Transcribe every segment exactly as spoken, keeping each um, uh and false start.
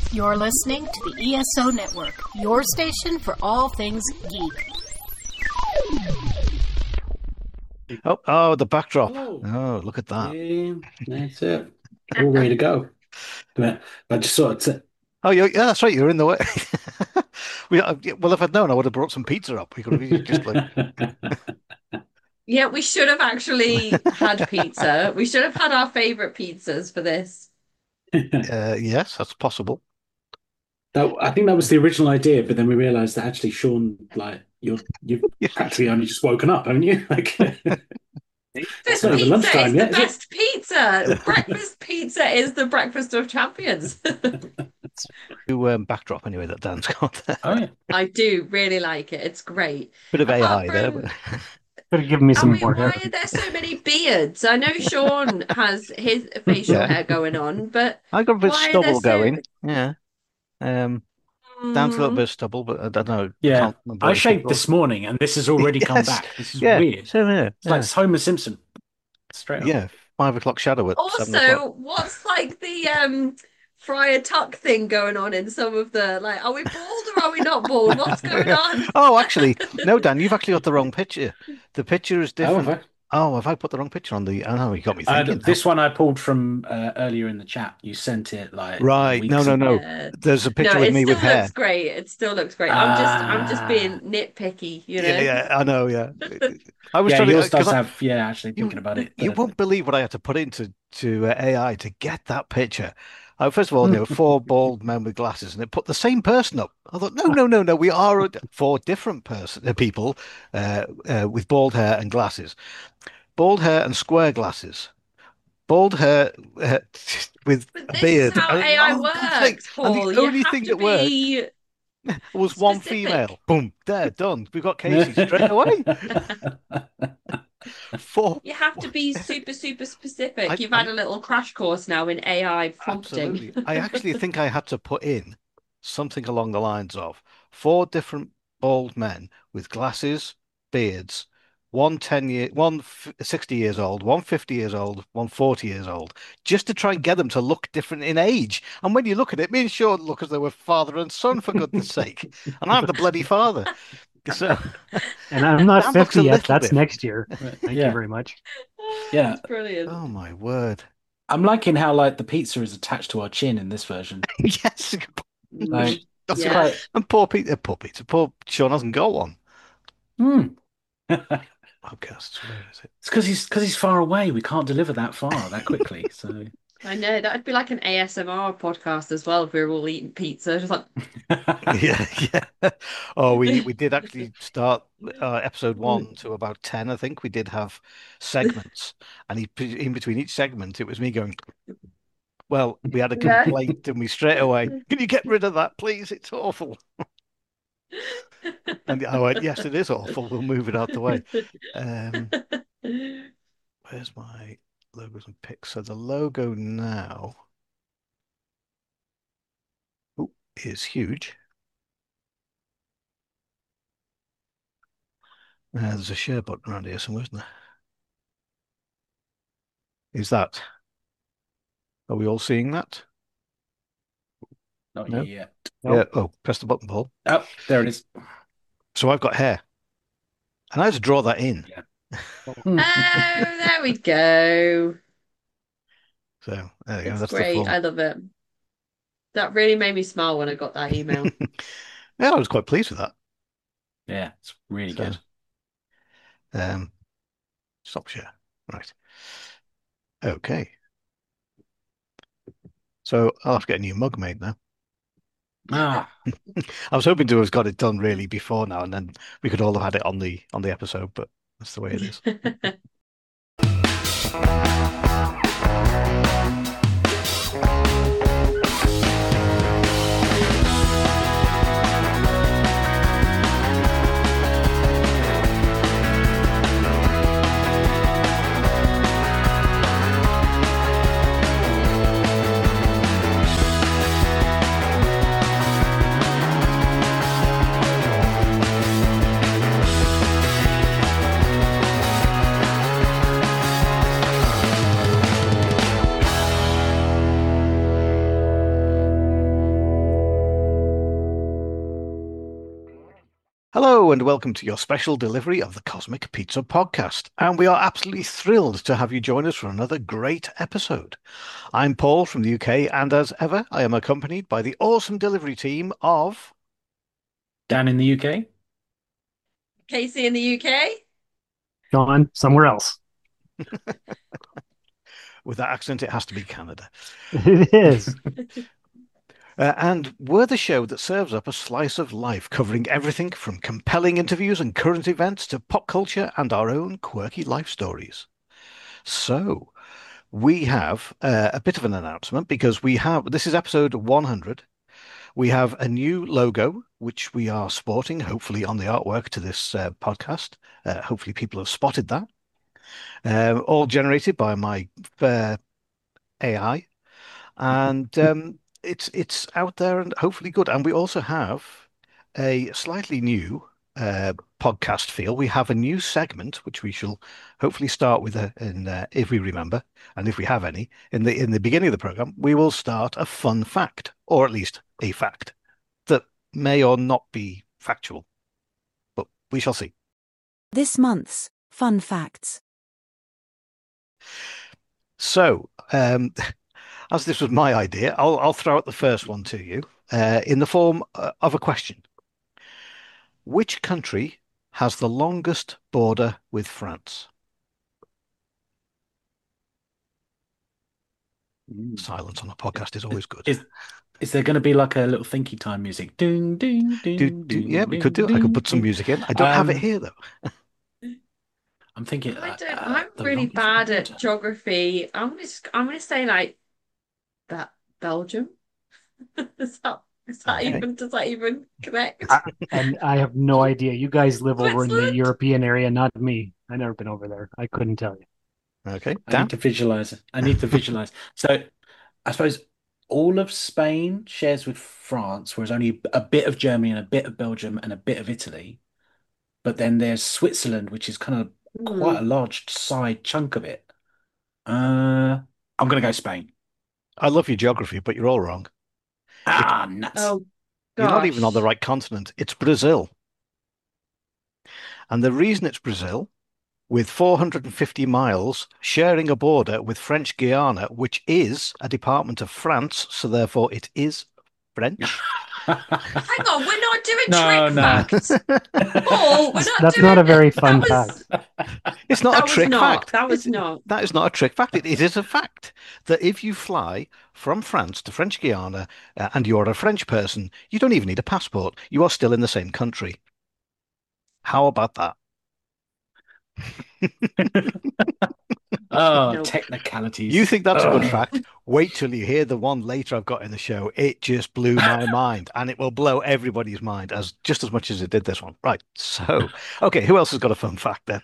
You're listening to the E S O Network, your station for all things geek. Oh, oh, the backdrop. Oh, oh look at that. Yeah, that's it. All ready to go. But I just sort of... T- oh, yeah, yeah, that's right. You're in the way. we, uh, well, if I'd known, I would have brought some pizza up. We could have just like... Yeah, we should have actually had pizza. We should have had our favorite pizzas for this. uh, yes, that's possible. that, I think that was the original idea, but then we realised that actually, Sean, like, you're, you've practically only just woken up, haven't you? Like, This not even pizza is lunchtime the yet, is it? best pizza. Breakfast pizza is the breakfast of champions. You um, backdrop anyway that Dan's got there. Oh, yeah. I do really like it. It's great. Bit of A I Apart there. from- But... Could have given me I some mean, more why hair. are there so many beards? I know Sean has his facial Yeah. hair going on, but I got a bit of Why are stubble there so- going. Yeah. Um, Dan's got a mm, bit of stubble, but I don't know. Yeah. Can't remember I what it's shaved called. this morning, and this has already come Yes. back. This is Yeah. weird. So, yeah. It's like it's Homer Simpson. Straight up. Yeah. Five o'clock shadow at seven o'clock. also, what's like the um Friar Tuck thing going on in some of the like? Are we bald or are we not bald? What's going on? Oh, actually, no, Dan, you've actually got the wrong picture. The picture is Oh, different. have I? Oh, have I put the wrong picture on the? Oh no, you got me Uh, thinking. now. this one I pulled from uh, earlier in the chat. You sent it like Right? weeks No, no, ago. no. Yeah. There's a picture No, with it me still with hair. looks great. It still looks great. I'm just, I'm just Ah. being nitpicky, you know. Yeah, yeah, I know. Yeah, I was Yeah, trying yours to. 'cause does I- have. Yeah, actually you, thinking about it. you uh, won't believe what I had to put into to uh, A I to get that picture. Uh, first of all, there were four bald men with glasses, and it put the same person up. I thought, no, no, no, no. We are a- four different person uh, people uh, uh, with bald hair and glasses, bald hair and square glasses, bald hair uh, with But a this beard. is how And- A I oh, God's sake. works, And Paul. the You only have thing to that worked be was one specific. female. Boom, there, done. We got Casey straight away. Four. You have to be super, super specific. I- You've had I- a little crash course now in A I prompting. Absolutely. I actually think I had to put in something along the lines of four different bald men with glasses, beards, one ten year, one f- sixty years old, one fifty years old, one forty years old, just to try and get them to look different in age. And when you look at it, me and Sean look as though we're father and son, for goodness sake. And I'm the bloody father. So And I'm not Dan looks a fifty yet. little That's bit- next year. Thank Yeah. you very much. Yeah. That's brilliant. oh my word. I'm liking how like the pizza is attached to our chin in this version. Yes. Like, That's Yeah. right. And poor Peter, poor Peter, poor Sean hasn't got one. hmm. Podcast. Where is it? It's because he's because he's far away. We can't deliver that far that quickly. So I know that'd be like an A S M R podcast as well if we were all eating pizza. Just like, Yeah, yeah. Oh, we we did actually start uh, episode one to about ten, I think. We did have segments, and he in between each segment, it was me going, well, we had a Yeah. complaint, and we straight away, can you get rid of that, please? It's awful. And I went, yes, it is awful. We'll move it out the way. Um, where's my logos and pics? So the logo now oh, is huge. Uh, there's a share button around here somewhere, isn't there? Is that? Are we all seeing that? not No. yet. Yeah. Oh, press the button, Paul. Oh, there it is. So I've got hair, and I had to draw that in. oh, there we go. So there you go. It's That's the great. full. I love it. That really made me smile when I got that email. Yeah, I was quite pleased with that. Yeah, it's really So- good. Um, stop share. Right. Okay. So I'll have to get a new mug made now. Ah, I was hoping to have got it done really before now, and then we could all have had it on the on the episode, but that's the way it is. Hello and welcome to your special delivery of the Cosmic Pizza Podcast. And we are absolutely thrilled to have you join us for another great episode. I'm Paul from the U K, and as ever, I am accompanied by the awesome delivery team of... Down in the U K? Casey in the U K? Gone somewhere else. With that accent, it has to be Canada. It is. Uh, and we're the show that serves up a slice of life, covering everything from compelling interviews and current events to pop culture and our own quirky life stories. So, we have uh, a bit of an announcement because we have, this is episode one hundred. We have a new logo, which we are sporting, hopefully on the artwork to this uh, podcast. Uh, hopefully people have spotted that. Um, all generated by my uh, A I. And um, it's it's out there and hopefully good. And we also have a slightly new uh, podcast feel. We have a new segment which we shall hopefully start with, uh, in, uh, if we remember, and if we have any, in the in the beginning of the program, we will start a fun fact, or at least a fact that may or not be factual, but we shall see. This month's Fun Facts. So, um, as this was my idea, I'll I'll throw out the first one to you uh, in the form uh, of a question. Which country has the longest border with France? Mm. Silence on a podcast is always good. Is is there going to be like a little thinky time music? Ding, ding, ding, Do, do, ding, yeah, we ding, could do. I ding, could put some ding. music in. I don't have it Um, here though. I'm thinking. I uh, don't. uh, I'm the really longest bad at border. geography. I'm gonna. s- I'm gonna say like that Belgium. Is that is that Okay. even does that even connect? I- and I have no idea. You guys live over in the Switzerland? European area, not me. I've never been over there. I couldn't tell you. Okay, I Dan. need to visualize it. I need to visualize. So, I suppose all of Spain shares with France, whereas only a bit of Germany and a bit of Belgium and a bit of Italy. But then there's Switzerland, which is kind of quite a Hmm. large side chunk of it. Uh, I'm going to go Spain. I love your geography, but you're all wrong. Ah, nuts. Oh You're not even on the gosh. right continent. It's Brazil. And the reason it's Brazil, with four hundred fifty miles, sharing a border with French Guiana, which is a department of France, so therefore it is French. Hang on, we're not doing No, trick no. facts. Paul, we're not That's doing not a very that fun was fact. It's not that a was trick not. fact. That was It's- not. That is not a trick fact. It, it is a fact that if you fly from France to French Guiana uh, and you're a French person, you don't even need a passport. You are still in the same country. How about that? Oh, Nope. technicalities. You think that's a good Ugh. fact? Wait till you hear the one later I've got in the show. It just blew my mind, and it will blow everybody's mind as just as much as it did this one. Right. So, okay, who else has got a fun fact then?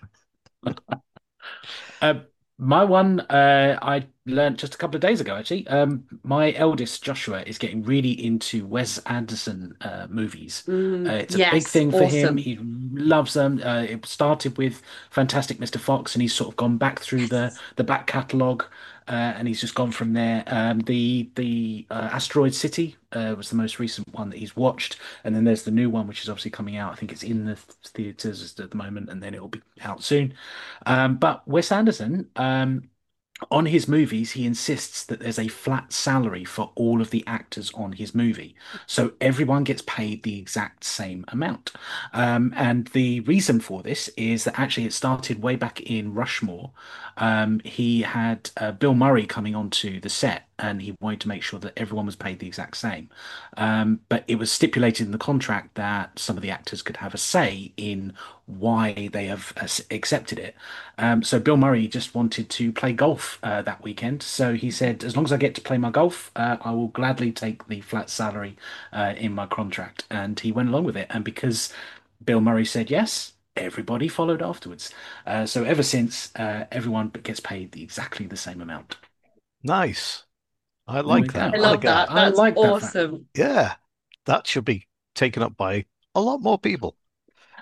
Uh, my one, uh, I learned just a couple of days ago, actually. Um, my eldest, Joshua, is getting really into Wes Anderson uh, movies. Mm, Uh, it's a big yes, thing for him. awesome. He loves them. Uh, it started with Fantastic Mister Fox, and he's sort of gone back through the Yes. the back catalogue, uh, and he's just gone from there. Um, the the uh, Asteroid City uh, was the most recent one that he's watched, and then there's the new one, which is obviously coming out. I think it's in the theaters at the moment, and then it'll be out soon. Um, but Wes Anderson, um, on his movies, he insists that there's a flat salary for all of the actors on his movie. So everyone gets paid the exact same amount. Um, and the reason for this is that actually it started way back in Rushmore. Um, he had uh, Bill Murray coming onto the set and he wanted to make sure that everyone was paid the exact same. Um, but it was stipulated in the contract that some of the actors could have a say in why they have uh, accepted it. Um, so Bill Murray just wanted to play golf uh, that weekend. So he said, as long as I get to play my golf, uh, I will gladly take the flat salary uh, in my contract. And he went along with it. And because Bill Murray said yes, everybody followed afterwards. Uh, so ever since, uh, everyone gets paid the, exactly the same amount. Nice. I we like go. that. I I love like that. I That's like that fact. awesome. Yeah, that should be taken up by a lot more people.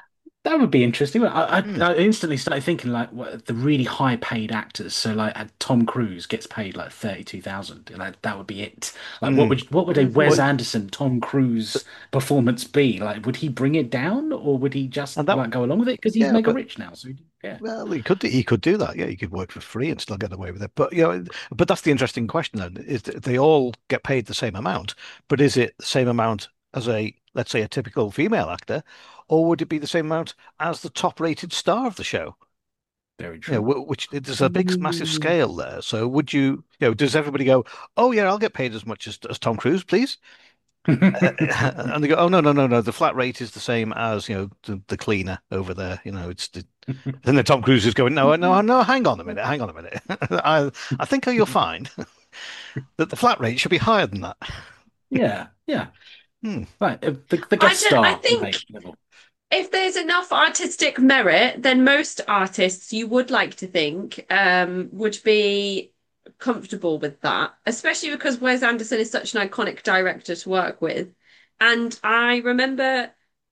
That would be interesting. I, I, Hmm. I instantly started thinking like what, the really high paid actors. So like uh, Tom Cruise gets paid like thirty-two thousand. Like that would be it. Like what Hmm. would what would a Mhm. Wes Well, Anderson Tom Cruise performance be? Like would he bring it down or would he just and that like go along with it? Because he's yeah, mega but rich now. So he- yeah. well, he could do, he could do that. Yeah, he could work for free and still get away with it. But you know, but that's the interesting question then, is that they all get paid the same amount, but is it the same amount as a, let's say, a typical female actor, or would it be the same amount as the top-rated star of the show? Very You know, true. wh- which there's a big, massive Ooh. scale there. So would you, you know, does everybody go, oh yeah, I'll get paid as much as as Tom Cruise, please? Uh, and they go, oh no, no, no, no, the flat rate is the same as, you know, the, the cleaner over there. You know, it's the then the Tom Cruise is going, no, no, no, hang on a minute, hang on a minute. I I think you'll find that the flat rate should be higher than that. Yeah, yeah. Hmm. Right. uh, The, the I guest don't, I star think rate level. if there's enough artistic merit, then most artists you would like to think um, would be comfortable with that, especially because Wes Anderson is such an iconic director to work with. And I remember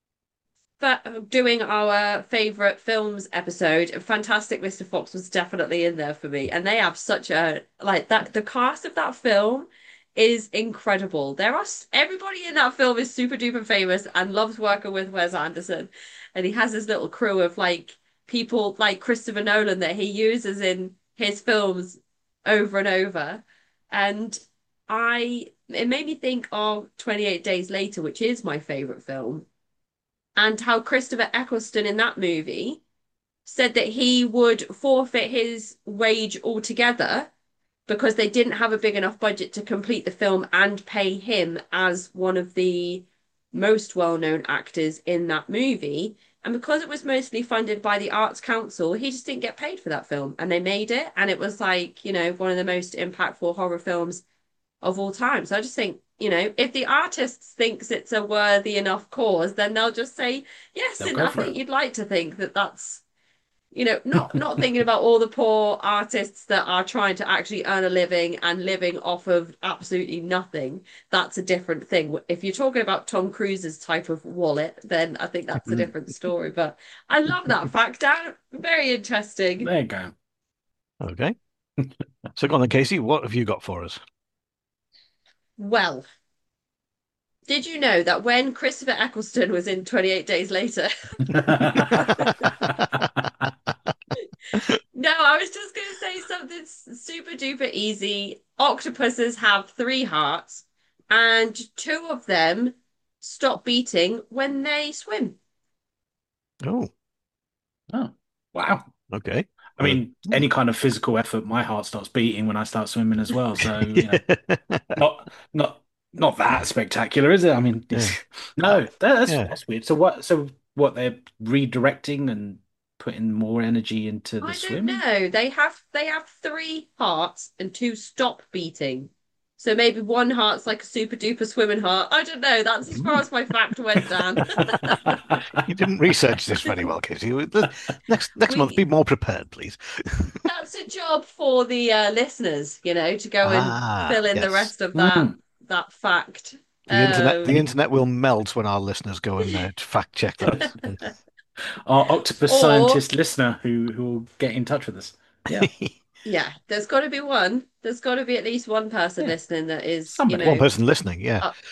that doing our favorite films episode, Fantastic Mister Fox was definitely in there for me. And they have such a like that the cast of that film is incredible. There are everybody in that film is super duper famous and loves working with Wes Anderson. And he has his little crew of like people like Christopher Nolan that he uses in his films over and over. And I it made me think of twenty-eight Days Later, which is my favorite film, and how Christopher Eccleston in that movie said that he would forfeit his wage altogether because they didn't have a big enough budget to complete the film and pay him as one of the most well-known actors in that movie. And because it was mostly funded by the Arts Council, he just didn't get paid for that film. And they made it, and it was like, you know, one of the most impactful horror films of all time. So I just think, you know, if the artist thinks it's a worthy enough cause, then they'll just say yes. They'll And go I for think it. you'd like to think that that's, you know, not not thinking about all the poor artists that are trying to actually earn a living and living off of absolutely nothing. That's a different thing. If you're talking about Tom Cruise's type of wallet, then I think that's a different story. But I love that fact, Dan. Very interesting. There you go. Okay. So go on then, Casey, what have you got for us? Well, did you know that when Christopher Eccleston was in twenty-eight Days Later? No, I was just going to say something super duper easy. Octopuses have three hearts, and two of them stop beating when they swim. Oh, Oh, wow. okay. I Uh, mean, any kind of physical effort, my heart starts beating when I start swimming as well. So, you know, not not not that spectacular, is it? I mean, Yeah. it's, no, that, that's Yeah. that's weird. So what? So what? They're redirecting and putting more energy into the I don't swimming? know. They have they have three hearts and two stop beating. So maybe one heart's like a super duper swimming heart. I don't know. That's as far Hmm. as my fact went, Dan. You didn't research this very well, Casey. Next next month, be We more prepared, please. That's a job for the uh, listeners, you know, to go and Ah, fill in the yes. rest of that Hmm. that fact. The internet the Um, Any internet will melt when our listeners go and uh, fact check that. our octopus or scientist listener who who will get in touch with us? Yeah, yeah, there's got to be one. There's got to be at least one person yeah, listening that is, you somebody. One know, person listening, yeah. up.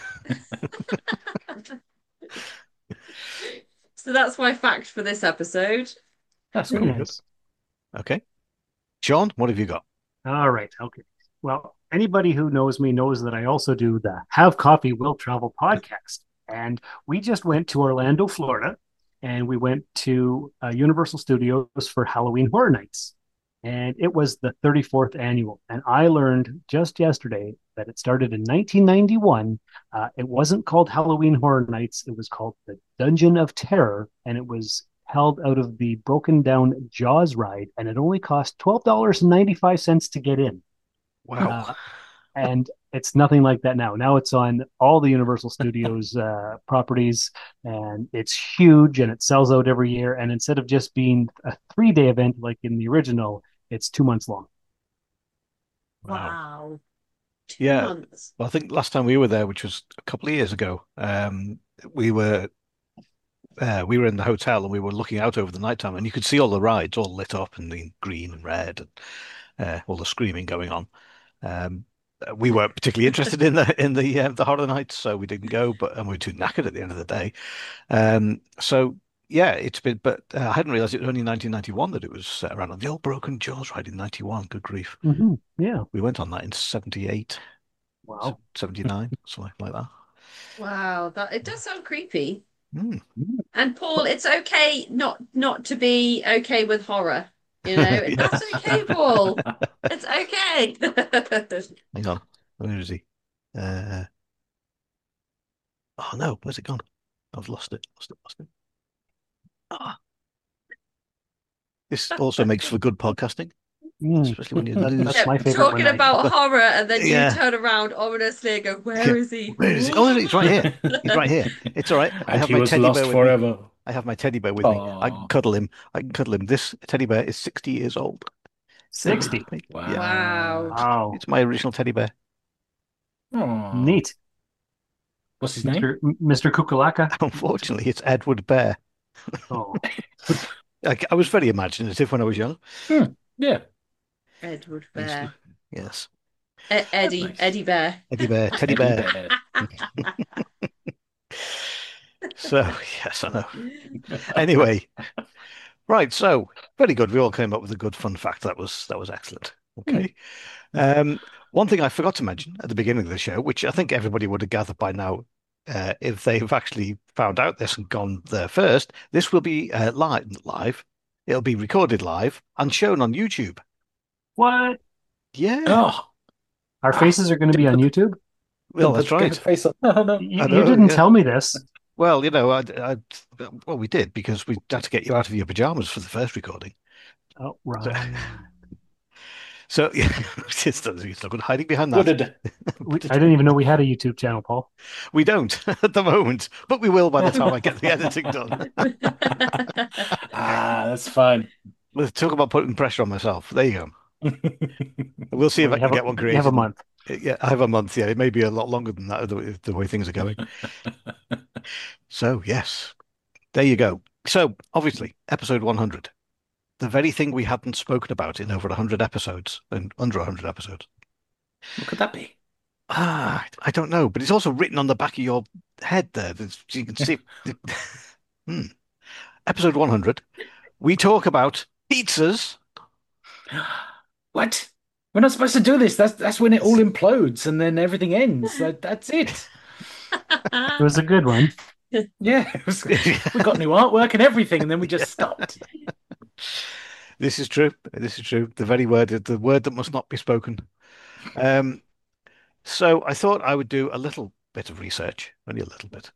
So that's my fact for this episode. That's Very cool. Good. nice. Okay. Sean, what have you got? All right. Okay. Well, anybody who knows me knows that I also do the Have Coffee Will Travel podcast. And we just went to Orlando, Florida, and we went to uh, Universal Studios for Halloween Horror Nights. And it was the thirty-fourth annual. And I learned just yesterday that it started in nineteen ninety-one. Uh, it wasn't called Halloween Horror Nights, it was called the Dungeon of Terror. And it was held out of the broken down Jaws ride. And it only cost twelve dollars and ninety-five cents to get in. Wow. Uh, and it's nothing like that now. Now it's on all the Universal Studios uh, properties, and it's huge, and it sells out every year. And instead of just being a three day event like in the original, it's two months long. Wow. Wow. Two Yeah. months. Well, I think last time we were there, which was a couple of years ago, um, we were uh, we were in the hotel and we were looking out over the nighttime, and you could see all the rides all lit up and in green and red, and uh, all the screaming going on. Um, we weren't particularly interested in the in the uh, the horror nights, so we didn't go. But and we were too knackered at the end of the day. Um, so yeah, it's been. But uh, I hadn't realized it was only nineteen ninety-one that it was uh, around on the old Broken Jaws ride in ninety-one. Good grief, hmm Yeah. we went on that in seventy-eight, Wow. seventy-nine, something like that. Wow, that it does sound creepy. Mm. And Paul, it's okay not not to be okay with horror. You know, Yeah. that's okay, Paul. It's okay. Hang on, where is he? Uh, oh no, where's it gone? I've lost it, lost it, lost it. Ah, this also makes for good podcasting, Mm. especially when you're that is. That's Yeah, my favorite talking one. about horror, and then you Yeah. turn around ominously and go, "Where is he? Where is he? Oh, no, he's right here. He's right here. It's all right. I And have he my was teddy lost bear with me. forever. I have my teddy bear with me. I can Aw. cuddle him. I can cuddle him. This teddy bear is sixty years old. sixty. Wow. Yeah, Wow. Wow. it's my original teddy bear. Aw. Neat. What's his name? Mister M- Mister Kukulaka. Unfortunately, it's Edward Bear. Oh, I, I was very imaginative when I was young. Yeah. Edward I used to- Bear, Yes, E- Eddie, nice. Eddie Bear." Teddy bear, teddy bear. So yes, I know. Anyway, right. So very good. We all came up with a good fun fact. That was that was excellent. Okay. Um, one thing I forgot to mention at the beginning of the show, which I think everybody would have gathered by now, uh, if they've actually found out this and gone there first, this will be uh, live. Live. It'll be recorded live and shown on YouTube. what? Yeah. Oh, Our faces are going to be on YouTube? Well, that's Get the right. face on. Oh, no. You, I you know, didn't yeah. tell me this. Well, you know, I, I, well, we did because we had to get you out of your pajamas for the first recording. Oh, right. So yeah, it's not it's not good hiding behind that. Good. We, I didn't even know we had a YouTube channel, Paul. We don't at the moment, but we will by the time I get the editing done. Ah, that's fine. Let's talk about putting pressure on myself. There you go. We'll see if We I have can a- get one we created. have a month. Yeah, I have a month. Yeah, it may be a lot longer than that, the, way- the way things are going. So yes, there you go. So obviously, episode one hundred, the very thing we hadn't spoken about in over one hundred episodes, and under one hundred episodes. What could that be? Ah, I don't know, but it's also written on the back of your head there. There's- You can see. Hmm. Episode one hundred, we talk about pizzas. What? We're not supposed to do this. That's that's when it all implodes and then everything ends. That, that's it. It was a good one. Yeah. it was- we got new artwork and everything, and then we just stopped. This is true. This is true. The very word, the word that must not be spoken. Um, so I thought I would do a little bit of research, only a little bit,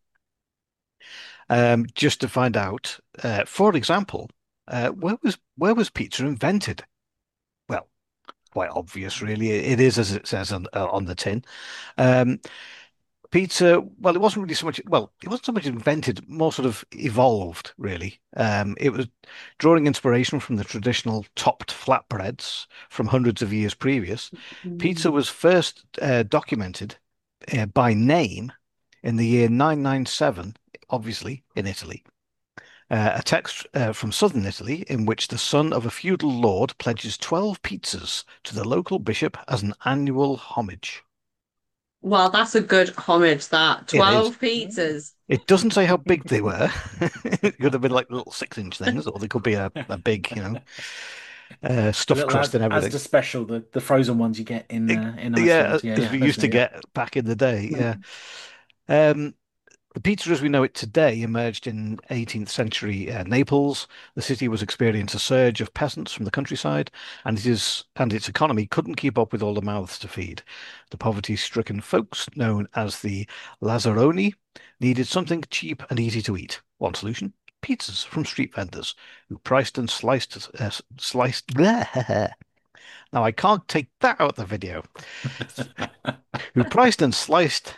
um, just to find out. Uh, for example, uh, where was where was pizza invented? Well, quite obvious, really. It is as it says on uh, on the tin. Um, Pizza, well, it wasn't really so much, well, it wasn't so much invented, more sort of evolved, really. Um, it was drawing inspiration from the traditional topped flatbreads from hundreds of years previous. Pizza was first uh, documented uh, by name in the year nine ninety-seven, obviously in Italy. Uh, a text uh, from southern Italy in which the son of a feudal lord pledges twelve pizzas to the local bishop as an annual homage. Well, that's a good homage, that. It is. twelve pizzas. It doesn't say how big they were. It could have been like little six-inch things, or they could be a, a big, you know, uh, stuffed Little crust and as, as everything. the special, the, the frozen ones you get in uh, in Yeah, Iceland. Yeah, as yeah, we those used to are- yeah. get back in the day. Yeah. Um, the pizza as we know it today emerged in eighteenth century uh, Naples. The city was experiencing a surge of peasants from the countryside, and it is and its economy couldn't keep up with all the mouths to feed. The poverty-stricken folks, known as the Lazzaroni, needed something cheap and easy to eat. One solution: pizzas from street vendors who priced and sliced uh, sliced. Now I can't take that out of the video. Who priced and sliced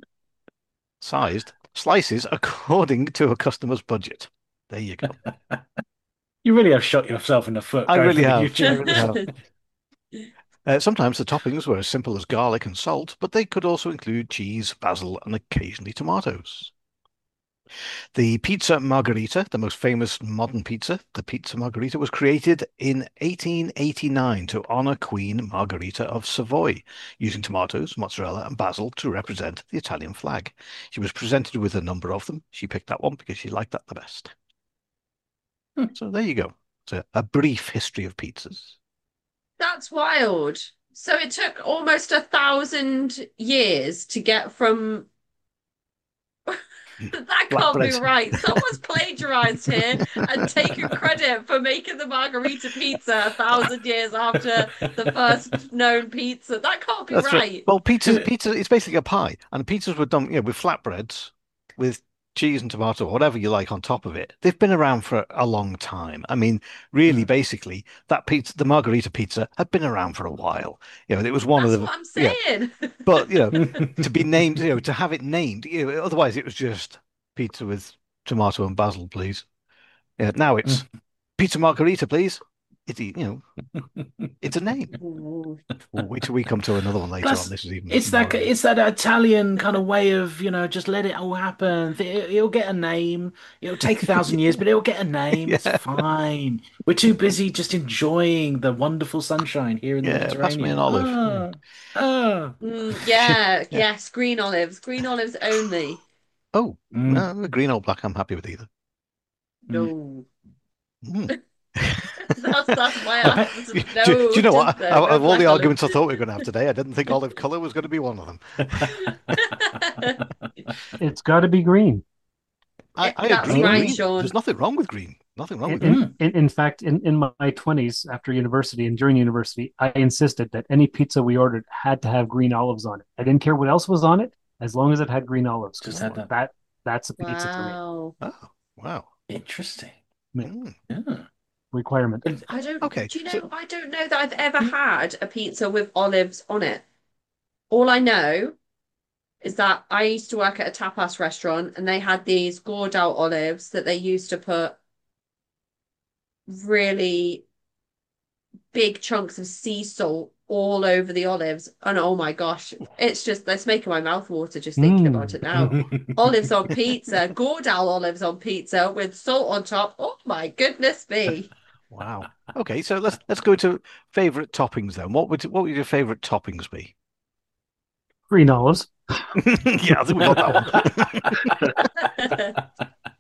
sized slices according to a customer's budget. There you go. You really have shot yourself in the foot. I going really for the have. YouTube. I really have. Uh, sometimes the toppings were as simple as garlic and salt, but they could also include cheese, basil, and occasionally tomatoes. The pizza margherita, the most famous modern pizza, the pizza margherita, was created in eighteen eighty-nine to honor Queen Margherita of Savoy, using tomatoes, mozzarella, and basil to represent the Italian flag. She was presented with a number of them. She picked that one because she liked that the best. Hmm. So there you go. It's a, a brief history of pizzas. That's wild. So it took almost a thousand years to get from. That can't be Flatbread. right. Someone's plagiarized here and taken credit for making the margarita pizza a thousand years after the first known pizza. That can't be That's right. right. Well, pizza, pizza, it's basically a pie, and pizzas were done, you know, with flatbreads, with cheese and tomato, whatever you like on top of it. They've been around for a long time. I mean, really, Mm. basically, that pizza, the margarita pizza, had been around for a while. You know, it was one That's of the, what I'm yeah. saying. But you know, to be named, you know, to have it named, you know, otherwise it was just pizza with tomato and basil, please. Yeah, now it's pizza margarita, please. It's, you know, it's a name. Ooh. Well, wait till we come to another one later Plus, on. This is even it's that more. it's that Italian kind of way of, you know, just let it all happen. It, it'll get a name. It'll take a thousand years, but it'll get a name. It's Yeah. fine. We're too busy just enjoying the wonderful sunshine here in the Yeah, pass me an Mediterranean. olive. Ah, ah. Mm, yeah, Yeah. yes, green olives. Green olives only. Oh, Mm. uh, green or black, I'm happy with either. No. Mm. That's that's my Appa- answer. Do, No, do you know what? just no, Out no of all black the olive. arguments I thought we were going to have today, I didn't think olive color was going to be one of them. It's got to be green. I, I That's agree. right, Green. Sean. There's nothing wrong with green. Nothing wrong In, with green. in, in, in fact, in, in my twenties, after university and during university, I insisted that any pizza we ordered had to have green olives on it. I didn't care what else was on it, as long as it had green olives. Just had that. That that's a pizza Wow. Oh, wow. Interesting. Mm. Yeah. for me. Requirement. I don't. Okay, Do you know? so- I don't know that I've ever had a pizza with olives on it. All I know is that I used to work at a tapas restaurant and they had these gored out olives that they used to put really big chunks of sea salt all over the olives. And oh my gosh, it's just, it's making my mouth water just thinking Mm. about it now. Olives on pizza, gored out olives on pizza with salt on top. Oh my goodness me. Wow. Okay, so let's let's go to favorite toppings then. What would what would your favorite toppings be? Green olives. Yeah, I think we got that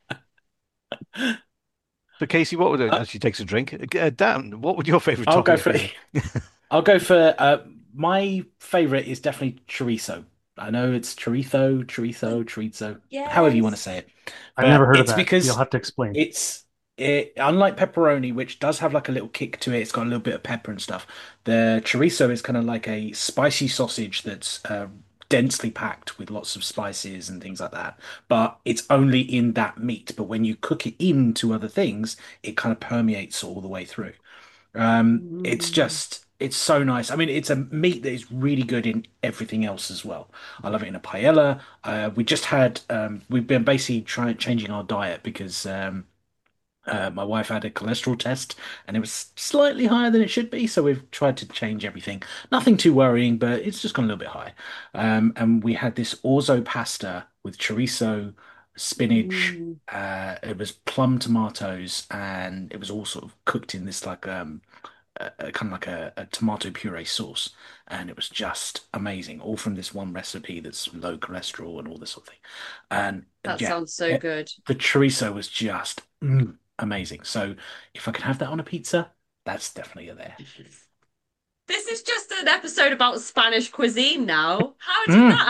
one. So Casey, what would as she takes a drink? Uh, Dan, what would your favorite I'll go topping for be? I'll go for uh, my favorite is definitely chorizo. I know it's chorizo, chorizo, chorizo, however you want to Yes. say it. I've But never heard of it's that. because You'll have to explain. It's it, unlike pepperoni, which does have like a little kick to it. It's got a little bit of pepper and stuff. The chorizo is kind of like a spicy sausage that's uh, densely packed with lots of spices and things like that. But it's only in that meat. But when you cook it into other things, it kind of permeates all the way through. Um, it's Mm. just it's so nice. I mean, it's a meat that is really good in everything else as well. I love it in a paella. Uh, we just had um, we've been basically trying changing our diet because um, uh, my wife had a cholesterol test and it was slightly higher than it should be, so we've tried to change everything. Nothing too worrying, but it's just gone a little bit high. Um, and we had this orzo pasta with chorizo, spinach. Mm. Uh, it was plum tomatoes, and it was all sort of cooked in this like um, a, a kind of like a, a tomato puree sauce, and it was just amazing. All from this one recipe that's low cholesterol and all this sort of thing. And That yeah, sounds so it- good. the chorizo was just mm, amazing. So if I could have that on a pizza, that's definitely a there. This is just an episode about Spanish cuisine now. How did Mm.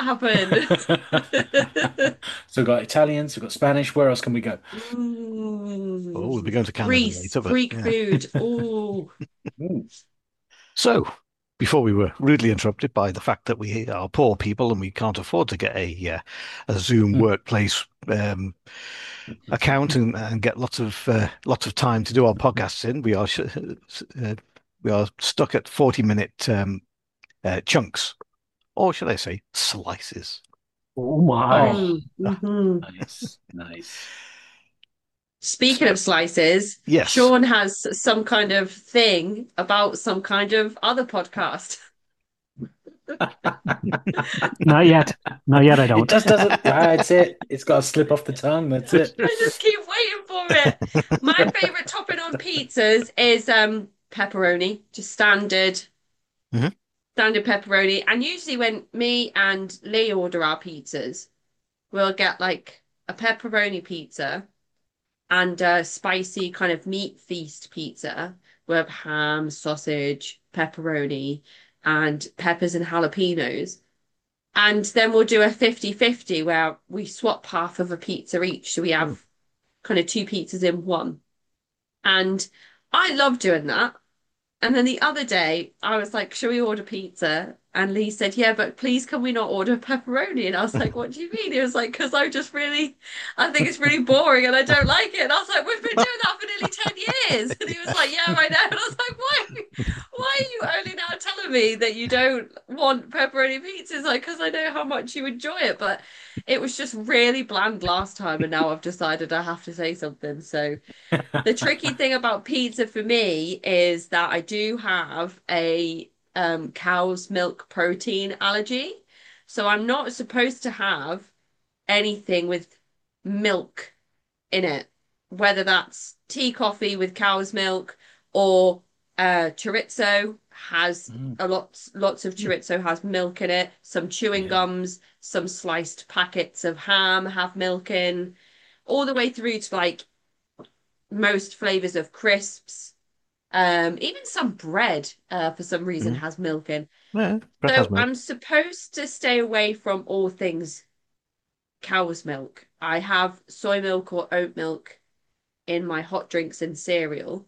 that happen? So we've got Italians, we've got Spanish. Where else can we go? Ooh. Oh, we'll be going to Canada Greece, later, but Greek yeah. food. Ooh. So, before we were rudely interrupted by the fact that we are poor people and we can't afford to get a uh, a Zoom Mm. workplace um, account and, and get lots of uh, lots of time to do our podcasts in, we are sh- uh, we are stuck at forty minute um, uh, chunks, or should I say slices? Oh my. Oh. Mm, mhm. Nice, nice. Speaking of slices, Yes. Sean has some kind of thing about some kind of other podcast. Not yet. Not yet, I It don't. just doesn't. That's it. It's got to slip off the tongue. That's it. I just keep waiting for it. My favorite topping on pizzas is um pepperoni, just standard Mhm. standard pepperoni. And usually when me and Lee order our pizzas, we'll get like a pepperoni pizza and a spicy kind of meat feast pizza with ham, sausage, pepperoni, and peppers and jalapenos. And then we'll do a fifty-fifty where we swap half of a pizza each. So we have kind of two pizzas in one. And I love doing that. And then the other day, I was like, "Shall we order pizza?" And Lee said, "Yeah, but please can we not order pepperoni?" And I was like, "What do you mean?" He was like, "Because I just really, I think it's really boring and I don't like it." And I was like, "We've been doing that for nearly ten years." And he was like, "Yeah, I know." And I was like, "Why, why are you only now telling me that you don't want pepperoni pizza?" It's like, because I know how much you enjoy it. But it was just really bland last time. And now I've decided I have to say something. So. The tricky thing about pizza for me is that I do have a um, cow's milk protein allergy. So I'm not supposed to have anything with milk in it, whether that's tea coffee with cow's milk or uh, chorizo has Mm, a lot, lots of chorizo has milk in it. Some chewing yeah. gums, some sliced packets of ham have milk in, all the way through to like most flavors of crisps. Um, even some bread, uh, for some reason, Mhm. has milk in. Yeah, bread has So milk. I'm supposed to stay away from all things cow's milk. I have soy milk or oat milk in my hot drinks and cereal.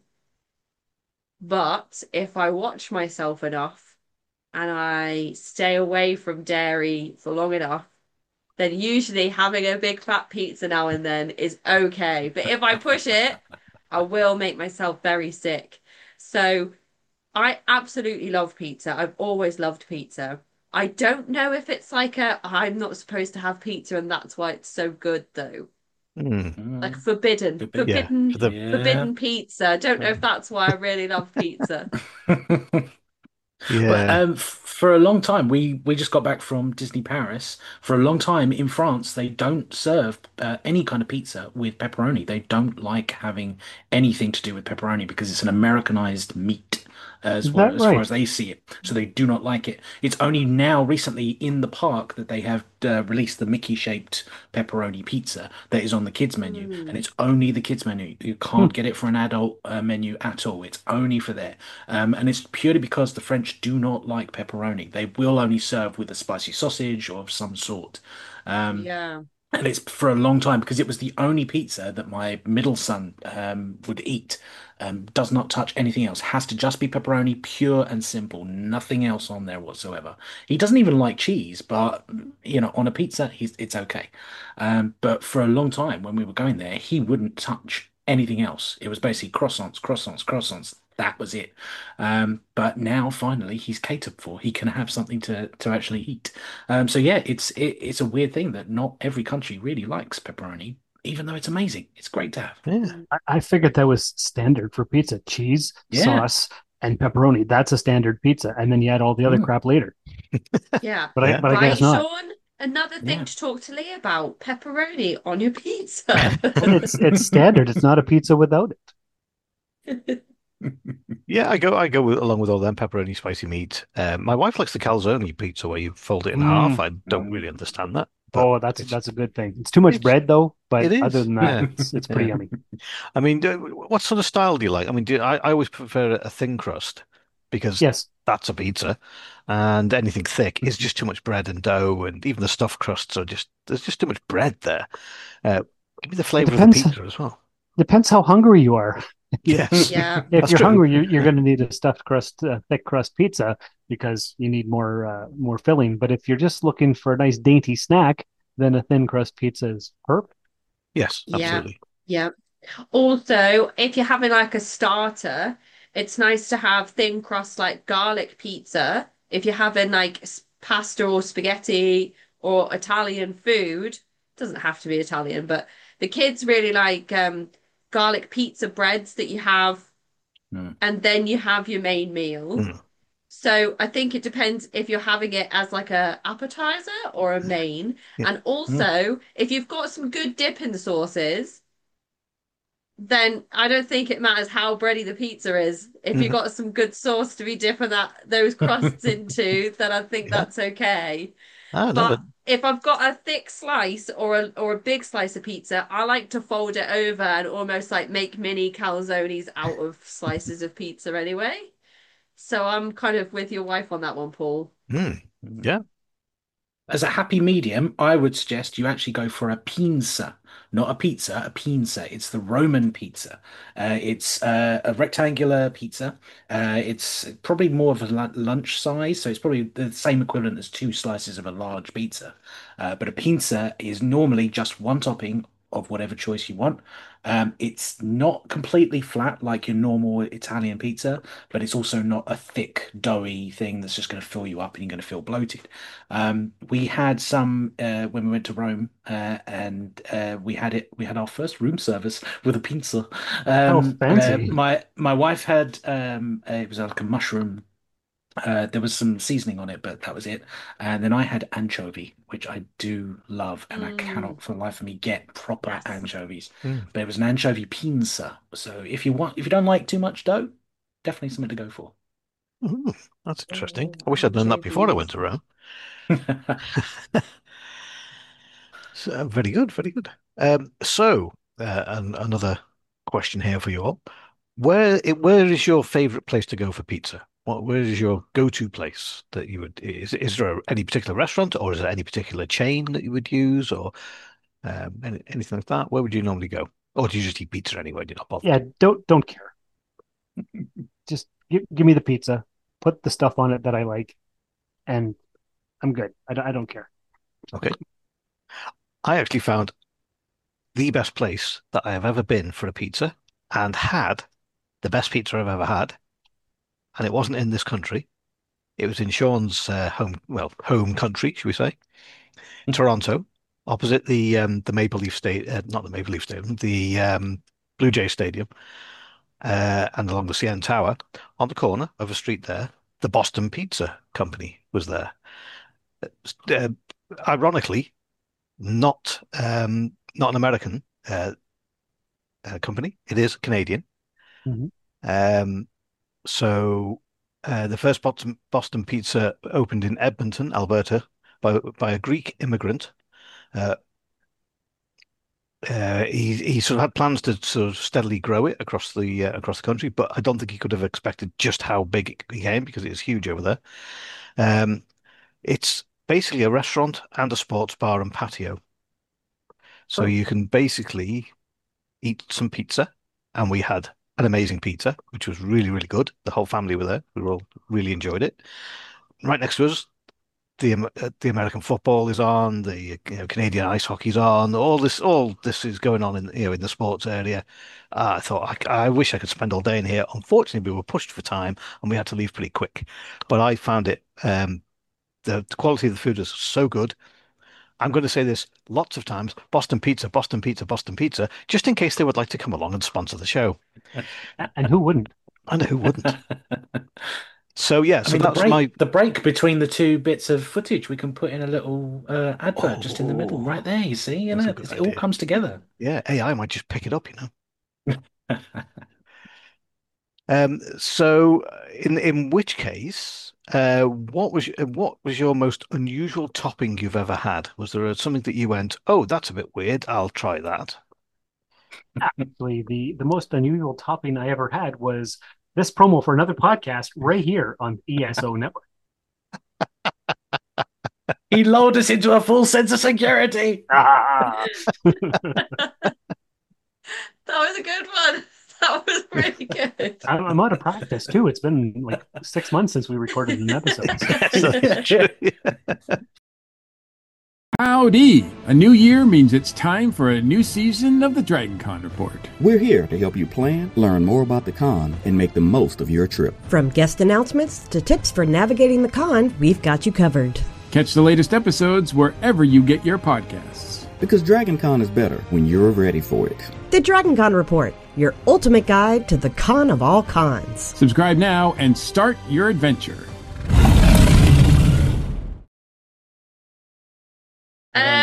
But if I watch myself enough and I stay away from dairy for long enough, then usually having a big fat pizza now and then is okay. But if I push it, I will make myself very sick. So I absolutely love pizza. I've always loved pizza. I don't know if it's like a I'm not supposed to have pizza and that's why it's so good though. Mm. Like Mm, forbidden, could be. Yeah, for forbidden, the Yeah. forbidden pizza. I don't know if that's why I really love pizza. But yeah. um, f- for a long time, we we just got back from Disney Paris. For a long time in France, they don't serve uh, any kind of pizza with pepperoni. They don't like having anything to do with pepperoni because it's an Americanized meat as Is far that as far right? as they see it. So they do not like it. It's only now recently in the park that they have uh, released the Mickey-shaped pepperoni pizza that is on the kids menu, and Mm. it's only the kids menu. You Hmm. can't get it for an adult uh, menu at all. It's only for there. Um, and it's purely because the French do not like pepperoni. They will only serve with a spicy sausage or of some sort. Um, Yeah. and it's for a long time because it was the only pizza that my middle son um, would eat. Um, does not touch anything else. Has to just be pepperoni, pure and simple. Nothing else on there whatsoever. He doesn't even like cheese, but you know, on a pizza, he's it's okay. Um, but for a long time when we were going there, he wouldn't touch anything else. It was basically croissants, croissants, croissants. That was it. Um, but now finally he's catered for. He can have something to to actually eat. Um, so yeah, it's it, it's a weird thing that not every country really likes pepperoni, even though it's amazing. It's great to have. Yeah. Mm. I, I figured that was standard for pizza: cheese, Yeah. sauce, and pepperoni. That's a standard pizza, and then you add all the other Mm, crap later. Yeah. But I, Yeah. but I guess Right, not. Sean? Another thing yeah. to talk to Lee about, pepperoni on your pizza. Well, it's it's standard. It's not a pizza without Yeah, I go I go with, along with all them pepperoni spicy meat. Um, my wife likes the calzone pizza where you fold it it. in half. Mm. I don't Mm. really understand that, but Oh, that's it's that's a good thing. It's too much it's bread though, but it other is. than that, Yeah. it's it's pretty Yeah. yummy. I mean, do, what sort of style do you like? I mean, do I, I always prefer a thin crust because Yes. that's a pizza, and anything thick is just too much bread and dough, and even the stuffed crusts are just there's just too much bread there. Uh, Give me the It flavor of the depends pizza as well. depends how hungry you are. Yes, Yeah. If that's you're true. hungry, you, you're going to need a stuffed crust, uh, thick crust pizza because you need more uh, more filling. But if you're just looking for a nice dainty snack, then a thin crust pizza is perfect. Yes, Yeah. absolutely. Yeah. Also, if you're having like a starter, it's nice to have thin crust like garlic pizza. If you're having like s- pasta or spaghetti or Italian food, doesn't have to be Italian, but the kids really like um, garlic pizza breads that you have, Mm. and then you have your main meal. Mm. So I think it depends if you're having it as like a appetizer or a main. Yeah. And also, if you've got some good dip in the sauces, then I don't think it matters how bready the pizza is. If Mhm. you've got some good sauce to be dipping that those crusts into, then I think Yeah. that's okay. Ah, no, But but if I've got a thick slice or a or a big slice of pizza, I like to fold it over and almost like make mini calzones out of slices of pizza anyway. So I'm kind of with your wife on that one, Paul. mm, yeah. As a happy medium, I would suggest you actually go for a pinza, not a pizza, a pinza. It's the Roman pizza. Uh, it's uh, a rectangular pizza. Uh, it's probably more of a lu- lunch size, so it's probably the same equivalent as two slices of a large pizza. Uh, but a pinza is normally just one topping of whatever choice you want. Um, it's not completely flat like your normal Italian pizza, but it's also not a thick, doughy thing that's just going to fill you up and you're going to feel bloated. Um, we had some uh, when we went to Rome, uh, and uh, we had it. We had our first room service with a pizza. Oh, Um, fancy. uh, my my wife had um, uh, it was like a mushroom. Uh, there was some seasoning on it, but that was it. And then I had anchovy, which I do love, and I Mm. cannot for the life of me get proper Yes. anchovies. Mm. But it was an anchovy pinza. So if you want, if you don't like too much dough, definitely something to go for. Ooh, that's interesting. Oh, I wish I'd done that before I went anchovies. to Rome. So, uh, very good, very good. Um, so, uh, an, another question here for you all. Where it, where is your favorite place to go for pizza? What, where is your go-to place that you would, is, is there any particular restaurant or is there any particular chain that you would use or um, any, anything like that? Where would you normally go? Or do you just eat pizza anyway? You're not bothered? Yeah, don't don't care. Just give, give me the pizza, put the stuff on it that I like, and I'm good. I don't, I don't care. Okay. I actually found the best place that I have ever been for a pizza and had the best pizza I've ever had. And it wasn't in this country. It was in Sean's uh, home, well, home country, should we say, Toronto, opposite the um, the Maple Leaf Stadium, uh, not the Maple Leaf Stadium, the um, Blue Jay Stadium, uh, and along the C N Tower, on the corner of a street there, the Boston Pizza Company was there. Uh, ironically, not um, not an American uh, uh, company. It is Canadian. Mhm. Um, so uh, the first Boston, Boston Pizza opened in Edmonton, Alberta, by by a Greek immigrant. Uh, uh, he he sort of had plans to sort of steadily grow it across the uh, across the country, but I don't think he could have expected just how big it became because it is huge over there. Um, it's basically a restaurant and a sports bar and patio, so Oh. you can basically eat some pizza, and we had an amazing pizza, which was really, really good. The whole family were there. We all really enjoyed it. Right next to us, the uh, the American football is on, the you know, Canadian ice hockey's on. All this, all this is going on in you know in the sports area. Uh, I thought I, I wish I could spend all day in here. Unfortunately, we were pushed for time and we had to leave pretty quick. But I found it. Um, the, the quality of the food is so good. I'm going to say this lots of times: Boston Pizza, Boston Pizza, Boston Pizza, just in case they would like to come along and sponsor the show. And who wouldn't? I know who wouldn't. So yeah, I so mean, the that's break, my the break between the two bits of footage, we can put in a little uh, advert just in the middle, Oh, right there. You see, you that's a know, good it all idea. comes together. Yeah, A I might just pick it up, you know. Um, so uh, in in which case, uh, what was uh, what was your most unusual topping you've ever had? Was there a, something that you went, oh, that's a bit weird. I'll try that. Actually, the the most unusual topping I ever had was this promo for another podcast right here on E S O Network. He lured us into a full sense of security. Ah! That was a good one. That was really good. I'm, I'm out of practice too. It's been like six months since we recorded an episode. That's true. Howdy! A new year means it's time for a new season of the Dragon Con Report. We're here to help you plan, learn more about the con, and make the most of your trip. From guest announcements to tips for navigating the con, we've got you covered. Catch the latest episodes wherever you get your podcasts. Because Dragon Con is better when you're ready for it. The Dragon Con Report, your ultimate guide to the con of all cons. Subscribe now and start your adventure.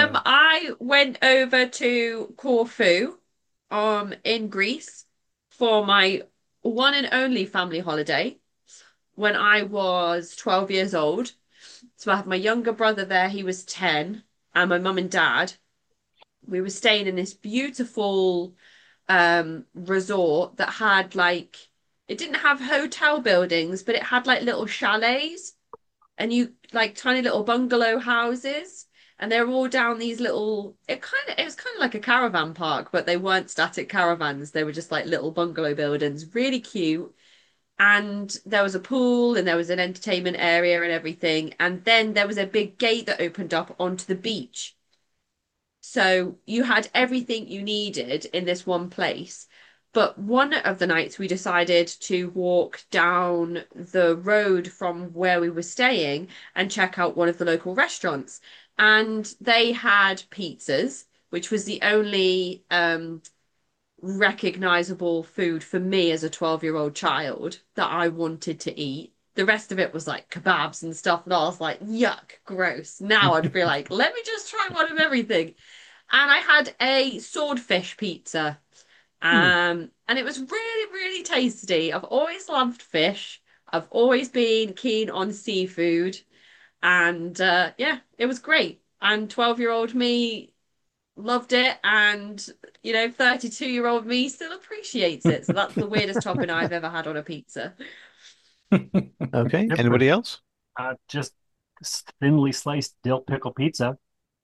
Um, I went over to Corfu, um, in Greece for my one and only family holiday when I was twelve years old. So I had my younger brother there, he was ten, and my mum and dad. We were staying in this beautiful um resort that had like it didn't have hotel buildings, but it had like little chalets and you like tiny little bungalow houses. And they're all down these little it kind of it was kind of like a caravan park, but they weren't static caravans. They were just like little bungalow buildings, really cute. And there was a pool and there was an entertainment area and everything. And then there was a big gate that opened up onto the beach. So you had everything you needed in this one place. But one of the nights we decided to walk down the road from where we were staying and check out one of the local restaurants. And they had pizzas, which was the only um, recognizable food for me as a twelve-year-old child that I wanted to eat. The rest of it was like kebabs and stuff, and I was like, yuck, gross. Now I'd be like, let me just try one of everything. And I had a swordfish pizza. Um, and it was really, really tasty. I've always loved fish. I've always been keen on seafood. And uh, yeah, it was great. And twelve-year-old me loved it. And, you know, thirty-two-year-old me still appreciates it. So that's the weirdest topping I've ever had on a pizza. Okay. Anybody else? Uh, just thinly sliced dill pickle pizza.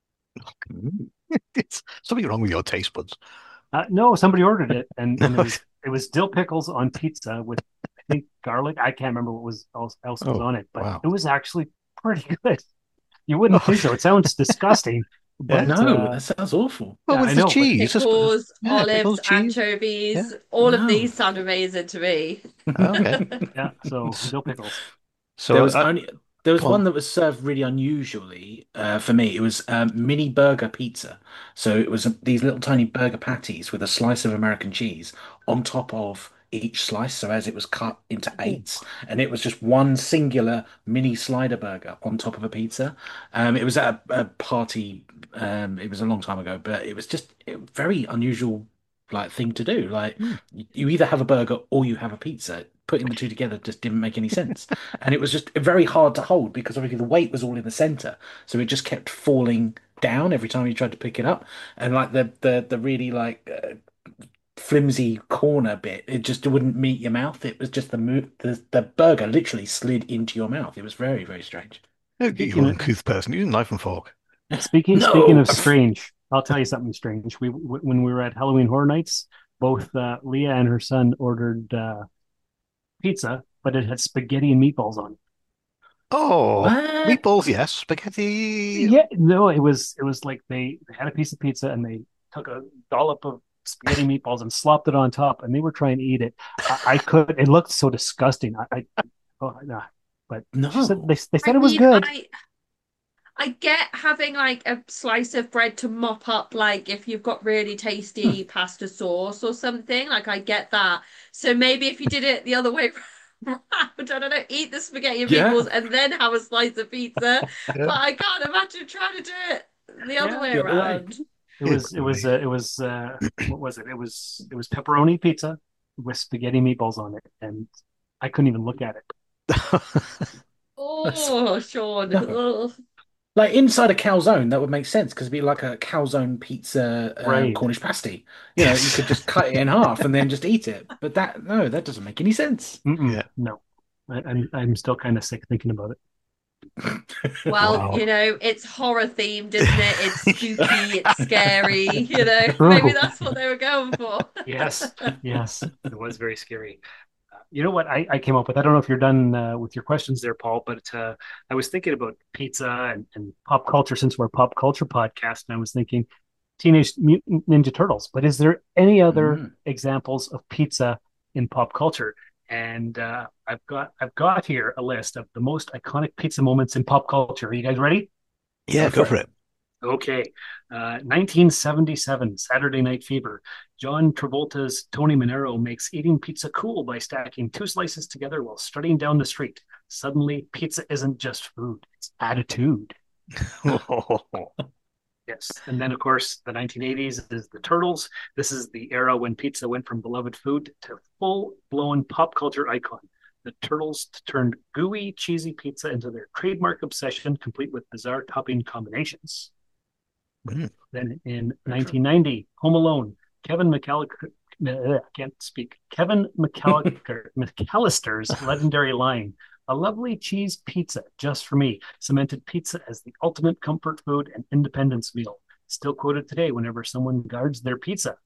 It's something wrong with your taste buds. Uh, no, somebody ordered it, and, and it, was, it was dill pickles on pizza with, I think, garlic. I can't remember what was else, else was Oh, on it, but wow. it was actually pretty good. You wouldn't think so. It sounds disgusting. But, no, uh, that sounds awful. Well, yeah, with I the know, but- cheese. Pickles, Yeah, olives, pickles, cheese. anchovies, Yeah. all No. of these sound amazing to me. Okay. yeah, so dill pickles. So there was uh, only there was go on. one that was served really unusually uh, for me. It was um, mini burger pizza. So it was uh, these little tiny burger patties with a slice of American cheese on top of each slice. So as it was cut into eights, and it was just one singular mini slider burger on top of a pizza. Um, it was at a, a party. Um, it was a long time ago, but it was just a very unusual like thing to do. Like you either have a burger or you have a pizza. Putting the two together just didn't make any sense. And it was just very hard to hold because obviously the weight was all in the center. So it just kept falling down every time you tried to pick it up. And like the the the really like uh, flimsy corner bit, it just wouldn't meet your mouth. It was just the mo- the the burger literally slid into your mouth. It was very, very strange. Okay, you You know- uncouth person, using knife and fork. Speaking No! speaking of strange, I'll tell you something strange. We w- when we were at Halloween Horror Nights, both uh, Leah and her son ordered uh, pizza, but it had spaghetti and meatballs on it. Oh, What? meatballs, yes. Spaghetti. Yeah, no, it was it was like they, they had a piece of pizza and they took a dollop of spaghetti meatballs and slopped it on top, and they were trying to eat it. I, I could. It looked so disgusting. I, I oh, nah. But No. she said, they they said I it was mean, good. I, I get having like a slice of bread to mop up, like if you've got really tasty pasta sauce or something. Like I get that. So maybe if you did it the other way around, I don't know, eat the spaghetti and Yeah. meatballs and then have a slice of pizza. Yeah. But I can't imagine trying to do it the other Yeah, way the other way. around. It was it was uh, it was uh, what was it? It was it was pepperoni pizza with spaghetti meatballs on it, and I couldn't even look at it. Oh, Sean. No. Ugh. Like inside a calzone, that would make sense because it'd be like a calzone pizza uh, Right. Cornish pasty. You know, you could just cut it in half and then just eat it. But that no, that doesn't make any sense. Mm-mm, Yeah. No, I, I'm I'm still kind of sick thinking about it. Well, Wow. you know, it's horror themed, isn't it? It's spooky, it's scary, you know. True. Maybe that's what they were going for. Yes, yes, it was very scary. Uh, you know what I, I came up with? I don't know if you're done uh, with your questions there, Paul, but uh, I was thinking about pizza and, and pop culture since we're a pop culture podcast, and I was thinking Teenage Mutant Ninja Turtles. But is there any other Mm. examples of pizza in pop culture? And uh, I've got I've got here a list of the most iconic pizza moments in pop culture. Are you guys ready? Yeah, go for it. Okay. Uh, nineteen seventy-seven, Saturday Night Fever. John Travolta's Tony Manero makes eating pizza cool by stacking two slices together while strutting down the street. Suddenly, pizza isn't just food, it's attitude. Yes. Yes. And then, of course, the nineteen eighties is the Turtles. This is the era when pizza went from beloved food to full-blown pop culture icon. The Turtles turned gooey, cheesy pizza into their trademark obsession, complete with bizarre topping combinations. Mm. Then in nineteen ninety, Home Alone, Kevin McAllister, I can't speak, Kevin McAllister, McAllister's legendary line, "A lovely cheese pizza just for me," cemented pizza as the ultimate comfort food and independence meal. Still quoted today whenever someone guards their pizza.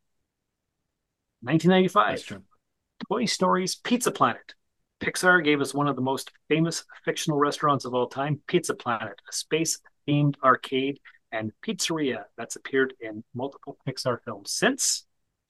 nineteen ninety-five, Toy Story's Pizza Planet. Pixar gave us one of the most famous fictional restaurants of all time, Pizza Planet, a space-themed arcade and pizzeria that's appeared in multiple Pixar films since.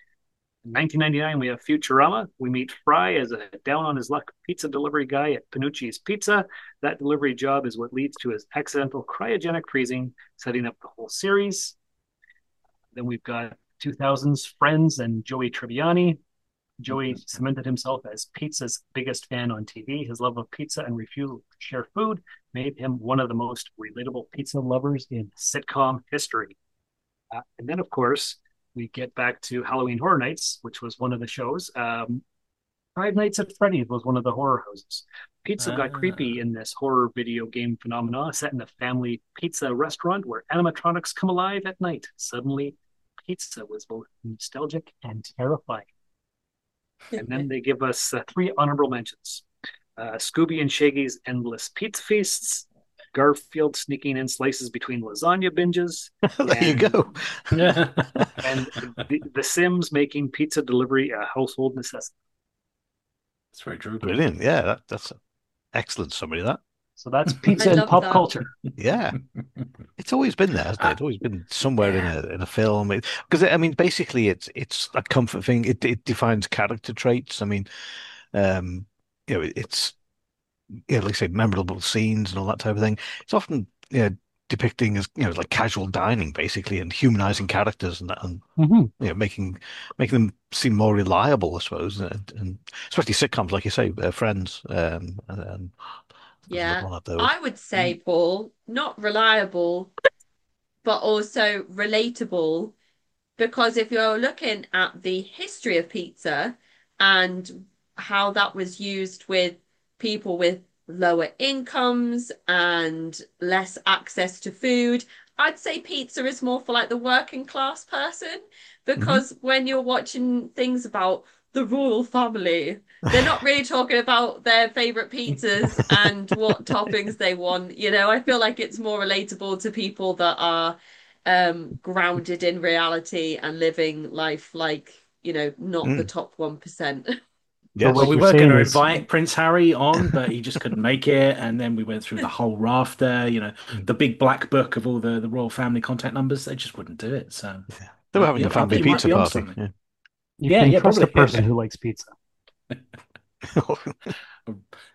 In nineteen ninety-nine, we have Futurama. We meet Fry as a down-on-his-luck pizza delivery guy at Panucci's Pizza. That delivery job is what leads to his accidental cryogenic freezing, setting up the whole series. Then we've got two thousands Friends and Joey Tribbiani. Joey cemented himself as pizza's biggest fan on T V. His love of pizza and refusal to share food made him one of the most relatable pizza lovers in sitcom history. Uh, and then, of course, we get back to Halloween Horror Nights, which was one of the shows. Um, Five Nights at Freddy's was one of the horror houses. Pizza got Ah. creepy in this horror video game phenomena set in a family pizza restaurant where animatronics come alive at night. Suddenly, pizza was both nostalgic and terrifying. And then they give us uh, three honorable mentions. Uh, Scooby and Shaggy's Endless Pizza Feasts, Garfield sneaking in slices between lasagna binges, There you and, go. and the, the Sims making pizza delivery a household necessity. That's very true. Brilliant. Yeah, that, that's an excellent summary of that. So that's pizza I and love pop that. culture. Yeah. It's always been there, hasn't it? It's always been somewhere in a in a film. Because I mean, basically, it's it's a comfort thing. It it defines character traits. I mean, um, you know, it's you know, like I say, memorable scenes and all that type of thing. It's often you know, depicting as you know, like casual dining, basically, and humanizing characters and and Mm-hmm. you know, making making them seem more reliable, I suppose, and, and especially sitcoms, like you say, uh, Friends, um, and, and there's another Yeah. one of those. I would say, Paul, not reliable, but also relatable. Because if you're looking at the history of pizza and how that was used with people with lower incomes and less access to food, I'd say pizza is more for like the working class person. Because when you're watching things about the royal family, they're not really talking about their favorite pizzas and what toppings they want. You know, I feel like it's more relatable to people that are um grounded in reality and living life like, you know, not the Mm. top one percent. Yes. Well, we you're were going saying to is- invite Prince Harry on, but he just couldn't make it. And then we went through the whole rafter, you know, the big black book of all the, the royal family contact numbers. They just wouldn't do it. So They were having Yeah, a I family think you might pizza be onto party. something. You Yeah, can yeah, trust probably. a person who likes pizza. Yeah.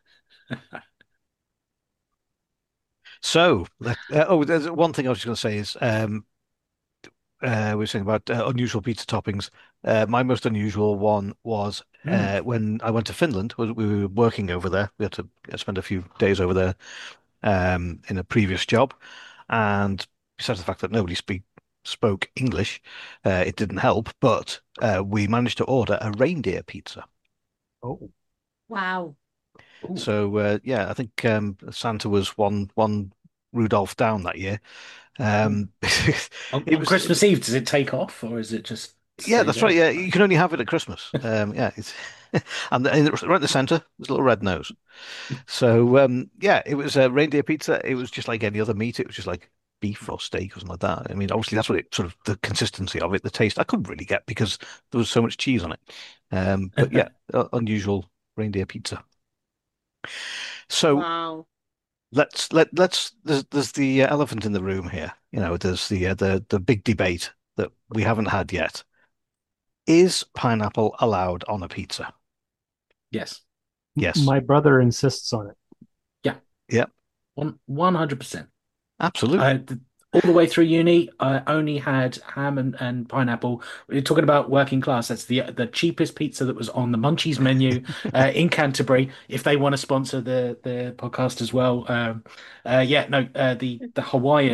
So, let, uh, oh, there's one thing I was just going to say is um, uh, we were saying about uh, unusual pizza toppings. Uh, my most unusual one was uh, when I went to Finland. Was we were working over there. We had to spend a few days over there um, in a previous job, and besides the fact that nobody speak spoke English, uh, it didn't help. But uh, we managed to order a reindeer pizza. Oh, Wow. Ooh. So uh, yeah, I think um, Santa was one one Rudolph down that year. Um, on, it on was Christmas Eve, does it take off or is it just yeah, stay that's there? right. Yeah, you can only have it at Christmas. Um, yeah, it's and in the, right in the center, there's a little red nose. So um, yeah, it was a reindeer pizza. It was just like any other meat. It was just like beef or steak or something like that. I mean, obviously that's what it sort of the consistency of it, the taste. I couldn't really get because there was so much cheese on it. Um, but yeah, uh, unusual reindeer pizza. So. Wow. Let's let let's there's there's the uh, elephant in the room here. You know, there's the uh, the the big debate that we haven't had yet. Is pineapple allowed on a pizza? Yes. Yes. my brother insists on it. One, 100%. Absolutely. Uh, th- all the way through uni, I only had ham and, and pineapple. You're talking about working class. That's the the cheapest pizza that was on the Munchies menu uh, in Canterbury. If they want to sponsor the the podcast as well, um, uh, yeah, no, uh, the the Hawaiian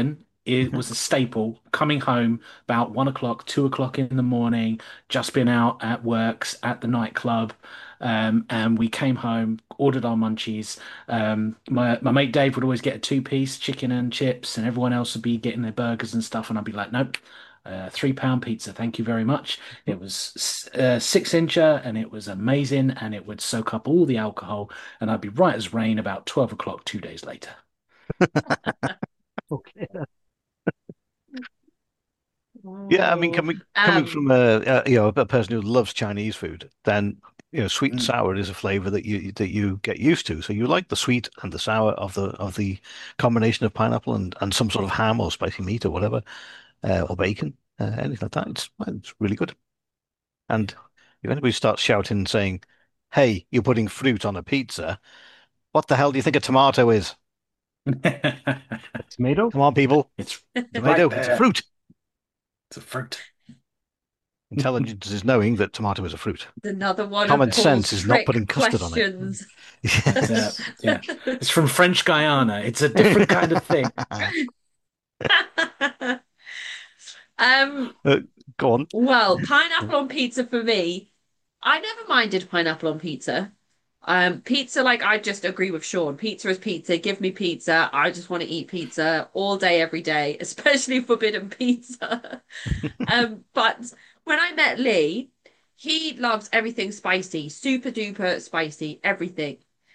it was a staple. Coming home about one o'clock, two o'clock in the morning, just been out at works at the nightclub. Um, and we came home, ordered our munchies. Um, my my mate Dave would always get a two-piece chicken and chips, and everyone else would be getting their burgers and stuff. And I'd be like, nope, uh, three pound pizza, thank you very much. It was uh, six incher, and it was amazing, and it would soak up all the alcohol, and I'd be right as rain about twelve o'clock two days later. Okay. Yeah, I mean, coming coming Um, from a, a you know a person who loves Chinese food, then you know sweet and Mm. sour is a flavor that you that you get used to. So you like the sweet and the sour of the of the combination of pineapple and and some sort of ham or spicy meat or whatever, uh, or bacon, uh, anything like that. It's well, it's really good. And if anybody starts shouting and saying, "Hey, you're putting fruit on a pizza," what the hell do you think a tomato is? Tomato? Come on, people. It's Tomato, right it's a there. fruit. It's a fruit. Intelligence is knowing that tomato is a fruit. another one Common of Paul's sense is not trick putting custard on it. questions. Yeah, yeah. It's from French Guiana. It's a different kind of thing. Um, Uh, go on. well, pineapple on pizza for me, I never minded pineapple on pizza. Um, pizza, like I just agree with Sean. Pizza is pizza. Give me pizza. I just want to eat pizza all day, every day, especially forbidden pizza. Um, but when I met Lee, he loves everything spicy, super duper spicy, everything.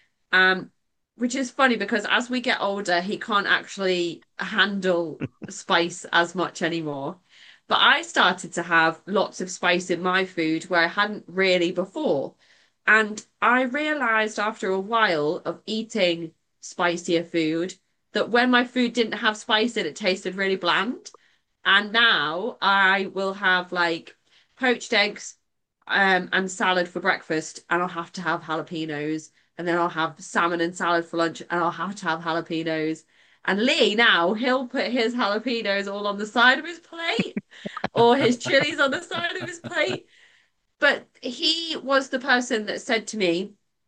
Um, which is funny because as we get older, he can't actually handle spice as much anymore. But I started to have lots of spice in my food where I hadn't really before. And I realized after a while of eating spicier food that when my food didn't have spice in it, it tasted really bland. And now I will have like poached eggs um, and salad for breakfast, and I'll have to have jalapenos. And then I'll have salmon and salad for lunch, and I'll have to have jalapenos. And Lee now, he'll put his jalapenos all on the side of his plate or his chilies on the side of his plate. But he was the person that said to me,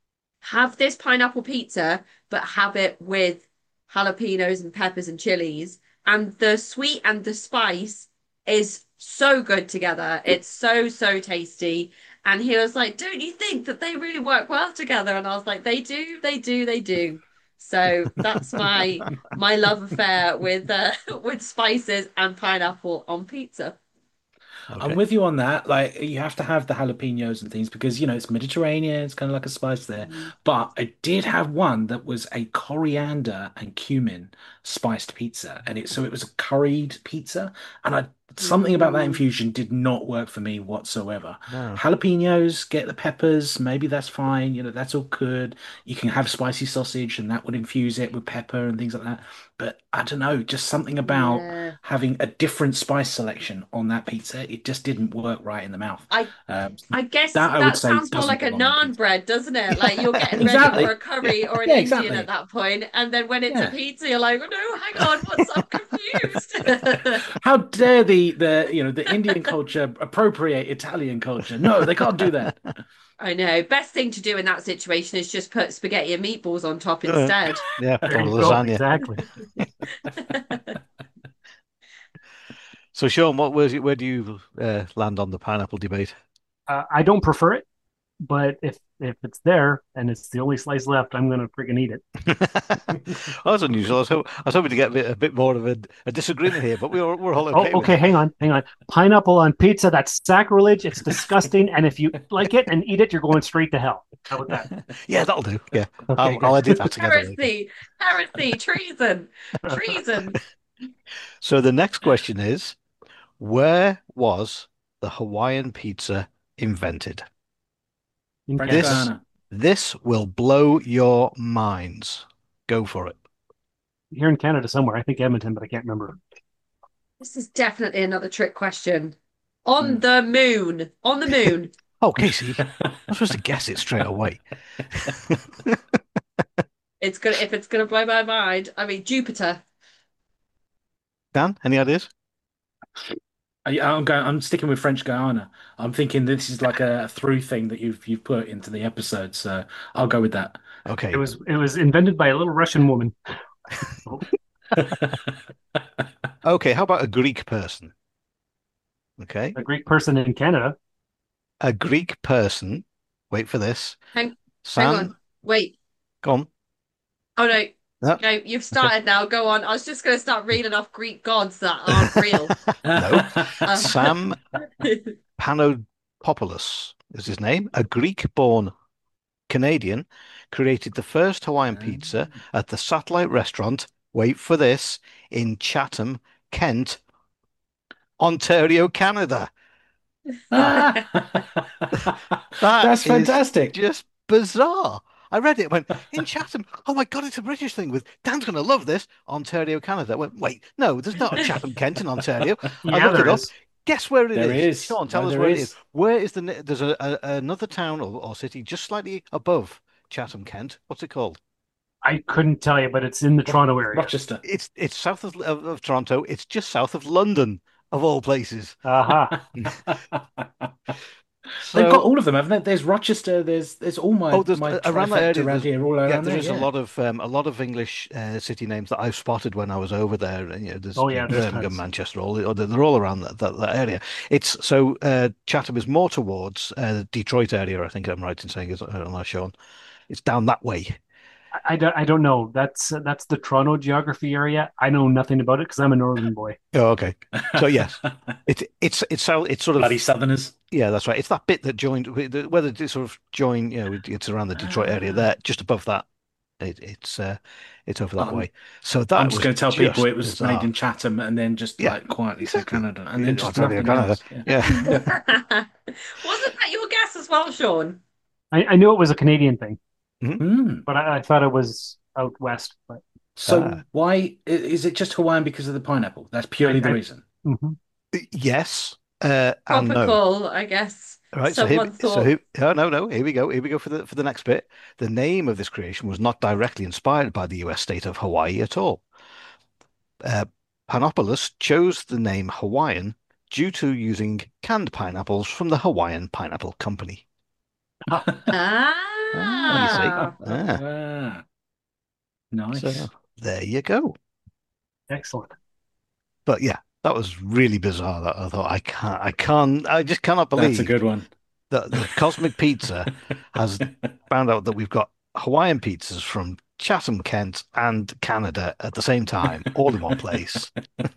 have this pineapple pizza, but have it with jalapenos and peppers and chilies. And the sweet and the spice is so good together. It's so, so tasty. And he was like, don't you think that they really work well together? And I was like, they do, they do, they do. So that's my my love affair with uh, with spices and pineapple on pizza. I'm Okay. with you on that. Like, you have to have the jalapenos and things because, you know, it's Mediterranean. It's kind of like a spice there. Mm. But I did have one that was a coriander and cumin spiced pizza, and it so it was a curried pizza, and I something about that Ooh. infusion did not work for me whatsoever. No. Jalapenos, get the peppers, maybe that's fine. You know, that's all good. You can have spicy sausage, and that would infuse it with pepper and things like that. But I don't know, just something about Yeah. having a different spice selection on that pizza. It just didn't work right in the mouth. I Um, I guess that I that would say sounds more doesn't like a belong on naan pizza. bread, doesn't it? Like you're getting ready Exactly. for a curry or an Yeah, Indian exactly. at that point, and then when it's a Yeah. pizza, you're like, oh no, hang on, what's I'm confused. How dare the the you know the Indian culture appropriate Italian culture? No, they can't do that. I know. Best thing to do in that situation is just put spaghetti and meatballs on top Uh, instead. Yeah, or There you go. lasagna. Exactly. So, Sean, what where's, where do you uh, land on the pineapple debate? Uh, I don't prefer it, but if if it's there and it's the only slice left, I'm going to freaking eat it. Well, that's unusual. I was, ho- I was hoping to get a bit, a bit more of a, a disagreement here, but we were, we're all okay. Oh, with okay. it. Hang on, hang on. Pineapple on pizza, that's sacrilege. It's disgusting. And if you like it and eat it, you're going straight to hell. How about that? Yeah, that'll do. Yeah, Okay, I'll, good. I'll edit that together. later. Heresy, heresy, treason, treason. So the next question is, where was the Hawaiian pizza invented? In French This- Canada. Guiana. This will blow your minds. Go for it. Here in Canada somewhere. I think Edmonton, but I can't remember. This is definitely another trick question. On Hmm. the moon. On the moon. Oh, Casey, I'm supposed to guess it straight away. It's gonna if it's gonna blow my mind. I mean Jupiter. Dan, any ideas? I, I'm going. I'm sticking with French Guiana. I'm thinking this is like a through thing that you've you've put into the episode, so I'll go with that. Okay. It was it was invented by a little Russian woman. Okay, how about a Greek person? Okay, A Greek person in Canada. a Greek person. Wait for this. Hang, hang Sam, on. Wait. go on. Oh no. No, No, you've okay. started now. Go on. I was just going to start reeling off Greek gods that aren't real. No, Um, Sam Panopoulos is his name. A Greek-born Canadian created the first Hawaiian pizza at the Satellite Restaurant. Wait for this, in Chatham, Kent, Ontario, Canada. That That's is fantastic. just bizarre. I read it, and went, in Chatham. Oh my God, it's a British thing with Dan's going to love this. Ontario, Canada. I went, wait, no, there's not a Chatham, Kent in Ontario. I Yeah, looked it there up. is. Guess where it There is? is. Sean, tell No, us there where it is. is. Where is the ne- there's a, a another town or, or city just slightly above Chatham, Kent. What's it called? I couldn't tell you, but it's in the Toronto area. Rochester. It's it's south of, of, of Toronto. It's just south of London, of all places. Aha. They've got So, all of them, haven't they? There's Rochester. There's there's all my oh, there's my uh, around that trifecta area. around There's, here, all yeah, around there there. is a Yeah. lot of um, a lot of English uh, city names that I've spotted when I was over there. And, you know, there's Oh, yeah, there's Birmingham, tons. Manchester, all or they're all around that, that, that area. It's so uh, Chatham is more towards uh, Detroit area. I think I'm right in saying, is I don't know, Sean. It's down that way. I, I don't, I don't know. That's that's the Toronto geography area. I know nothing about it because I'm a northern boy. Oh, okay. So yes, it's it's it's so it's sort of Bloody Southerners. yeah, that's right. It's that bit that joined whether it sort of join, you know, it's around the Detroit area Ah. there, just above that. It, it's uh, it's over that Um, way. So that I'm just was going to tell people just it was bizarre. made in Chatham, and then just Yeah, like quietly say exactly. Canada, and then In just Ontario, nothing Canada. else. Yeah. Yeah. Wasn't that your guess as well, Sean? I, I knew it was a Canadian thing, Hmm. but I, I thought it was out west. But So Ah. why i- is it just Hawaiian because of the pineapple? That's purely I- the I- reason. mhm. Yes, uh, and no. Topical, I guess. Right, so here, Someone so thought. here, oh, no, no, here we go. Here we go for the for the next bit. The name of this creation was not directly inspired by the U S state of Hawaii at all. Uh, Panopoulos chose the name Hawaiian due to using canned pineapples from the Hawaiian Pineapple Company. Ah. Ah, you see. Ah, Ah, nice. so there you go. Excellent. But yeah, that was really bizarre. That I thought I can't, I can't, I just cannot That's believe a good one. that the Cosmic Pizza has found out that we've got Hawaiian pizzas from Chatham, Kent, and Canada at the same time, all in one place.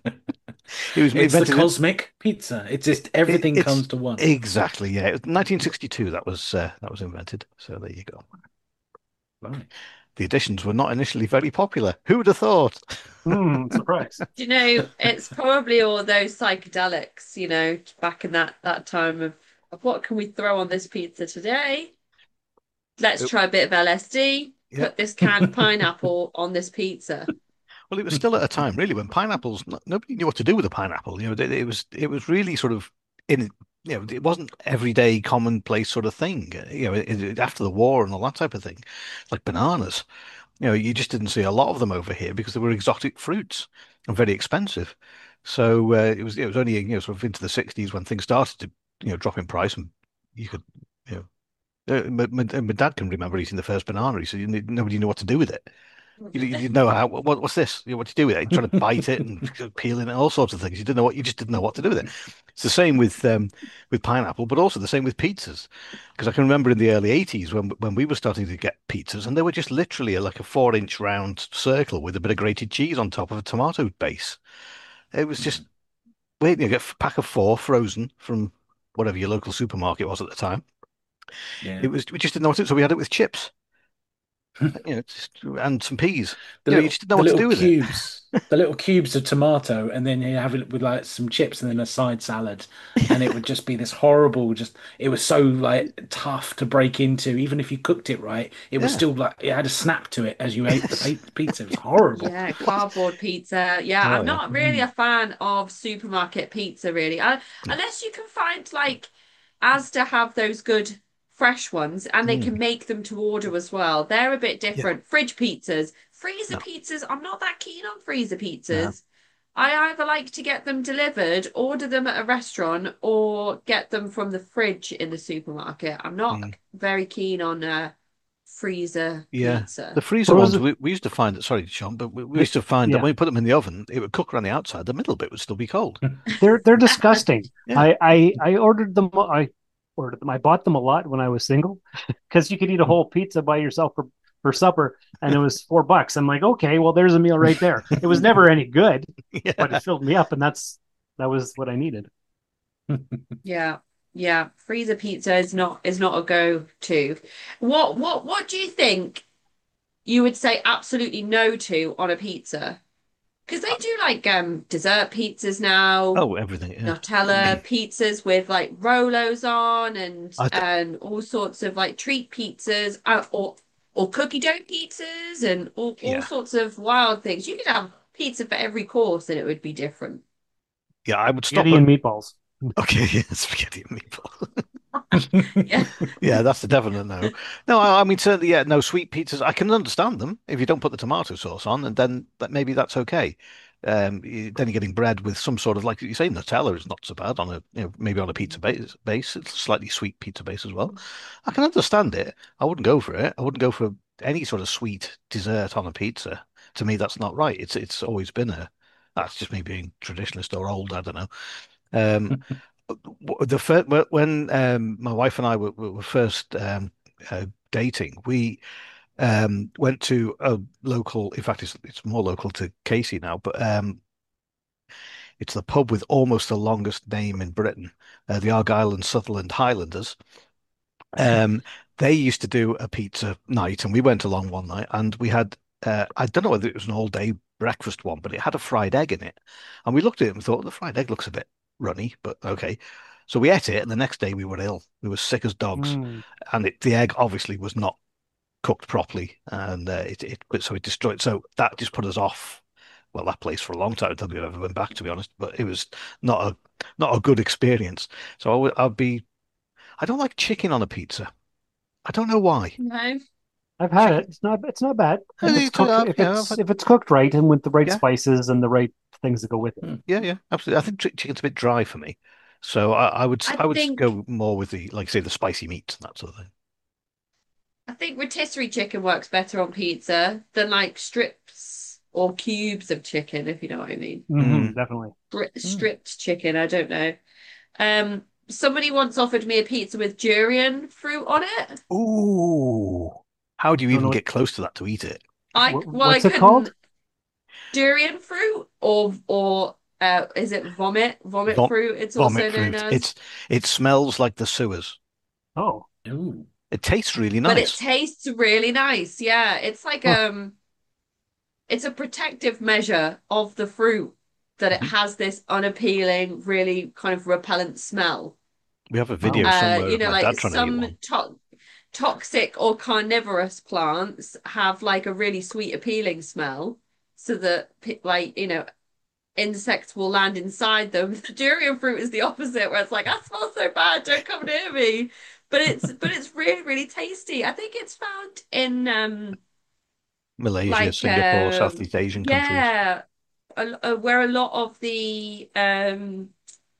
It was It's the invented in- cosmic pizza. It's just everything it's- comes to one. exactly, yeah. It was nineteen sixty-two that was uh, that was invented. So there you go. Right. The editions were not initially very popular. Who would have thought? Mm, surprise. Do you know, it's probably all those psychedelics, you know, back in that that time of, of what can we throw on this pizza today? Let's Yep. try a bit of L S D, Yeah. put this canned pineapple on this pizza. Well, it was still at a time really when pineapples, no- nobody knew what to do with a pineapple. You know, it, it was it was really sort of in. You know, it wasn't everyday commonplace sort of thing. You know, it, it- after the war and all that type of thing, like bananas. You know, you just didn't see a lot of them over here because they were exotic fruits and very expensive. So uh, it was it was only you know sort of into the sixties when things started to you know drop in price and you could you know uh, my, my, my dad can remember eating the first banana. He said you knew- nobody knew what to do with it. You, you didn't know how what, what's this? You know, what do you do with it? You're trying to bite it and peel it and all sorts of things. You didn't know what you just didn't know what to do with it. It's the same with um, with pineapple, but also the same with pizzas. Because I can remember in the early eighties when when we were starting to get pizzas, and they were just literally like a four inch round circle with a bit of grated cheese on top of a tomato base. It was just wait, you get a pack of four frozen from whatever your local supermarket was at the time. Yeah. It was we just didn't know what to do, so we had it with chips. You know, just, and some peas. The You know, little, you just didn't know the what to little do with it. cubes, the little cubes of tomato, and then you have it with like some chips and then a side salad, and it would just be this horrible. Just it was so like tough to break into, even if you cooked it right. It was Yeah. still like it had a snap to it as you ate the ate the pizza. It was horrible. Yeah, cardboard pizza. Yeah, Oh, I'm yeah. not really a fan of supermarket pizza, really. I, unless you can find like Asda have those good fresh ones and they Mm. can make them to order as well. They're a bit different. Fridge pizzas, freezer No. pizzas. I'm not that keen on freezer pizzas. I either like to get them delivered, order them at a restaurant, or get them from the fridge in the supermarket. I'm not Mm. very keen on uh, freezer Yeah, pizza. the freezer What was ones it? we, we used to find that. Sorry, Sean, but we, we used to find that Yeah, when we put them in the oven, it would cook around the outside. The middle bit would still be cold. they're they're disgusting. Yeah, I I I ordered them. I ordered them. I bought them a lot when I was single because you could eat a whole pizza by yourself for for supper, and it was four bucks. I'm like, okay, well, there's a meal right there. It was never any good, but yeah. it filled me up, and that's that was what I needed. Yeah. Yeah. Freezer pizza is not is not a go-to. What what what do you think you would say absolutely no to on a pizza? Because they do like um dessert pizzas now, Oh, everything. Yeah. Nutella pizzas with like Rolos on and I th and all sorts of like treat pizzas uh, or or cookie dough pizzas and all, all yeah, sorts of wild things. You could have pizza for every course and it would be different. yeah. I would stop Spaghetti at and meatballs. okay, yeah, spaghetti and meatball. Yeah. Yeah, that's a definite no. No, I, I mean certainly, yeah, no sweet pizzas. I can understand them if you don't put the tomato sauce on, and then that maybe that's okay. Um, you- then you're getting bread with some sort of like you say, Nutella is not so bad on a you know maybe on a pizza base base. It's a slightly sweet pizza base as well. I can understand it. I wouldn't go for it. I wouldn't go for any sort of sweet dessert on a pizza. To me, that's not right. It's it's always been a. That's just me being traditionalist or old. I don't know. Um, w- the first when um, my wife and I were, were first um, uh, dating, we um, went to a local. In fact, it's it's more local to Casey now, but um, it's the pub with almost the longest name in Britain, uh, the Argyll and Sutherland Highlanders. Um, they used to do a pizza night, and we went along one night, and we had uh, I don't know whether it was an all day breakfast one, but it had a fried egg in it, and we looked at it and thought the fried egg looks a bit runny, but okay. So we ate it, and the next day we were ill. We were sick as dogs, Mm. and it, the egg obviously was not cooked properly, and uh, it it but so it destroyed. So that just put us off. Well, that place for a long time until we ever went back, to be honest. But it was not a not a good experience. So I would I'd be I don't like chicken on a pizza. I don't know why. No. I've had it. It's not. It's not bad I if it's need to cooked. have, If yeah, I've it's had, if it's cooked right and with the right yeah, spices and the right things that go with it. Hmm. yeah, yeah, absolutely. I think chi- chicken's a bit dry for me, so I, I would s- I I would s- think go more with the like say the spicy meats and that sort of thing. I think rotisserie chicken works better on pizza than like strips or cubes of chicken, if you know what I mean. Hmm Mm. definitely. Stri- Hmm. Stripped chicken, I don't know. Um, somebody once offered me a pizza with durian fruit on it. Ooh, how do you Don't know even what, get close to that to eat it? I what well, I what's it called? couldn't durian fruit or or uh, is it vomit? Vomit Vom fruit, it's Vomit also known fruit. as. It's it smells like the sewers. Oh, Ooh. It tastes really But it nice. tastes really nice. Yeah, it's like huh. um, it's a protective measure of the fruit that it Mhm. has this unappealing, really kind of repellent smell. We have a Wow. video Uh, somewhere you of know, my like dad trying to eat some one. to toxic or carnivorous plants have like a really sweet, appealing smell, so that pe- like you know insects will land inside them. The durian fruit is the opposite, where it's like, I smell so bad, don't come near me. But it's but it's really, really tasty. I think it's found in um Malaysia, like Singapore, um Southeast Asian countries. yeah, a, a, where a lot of the um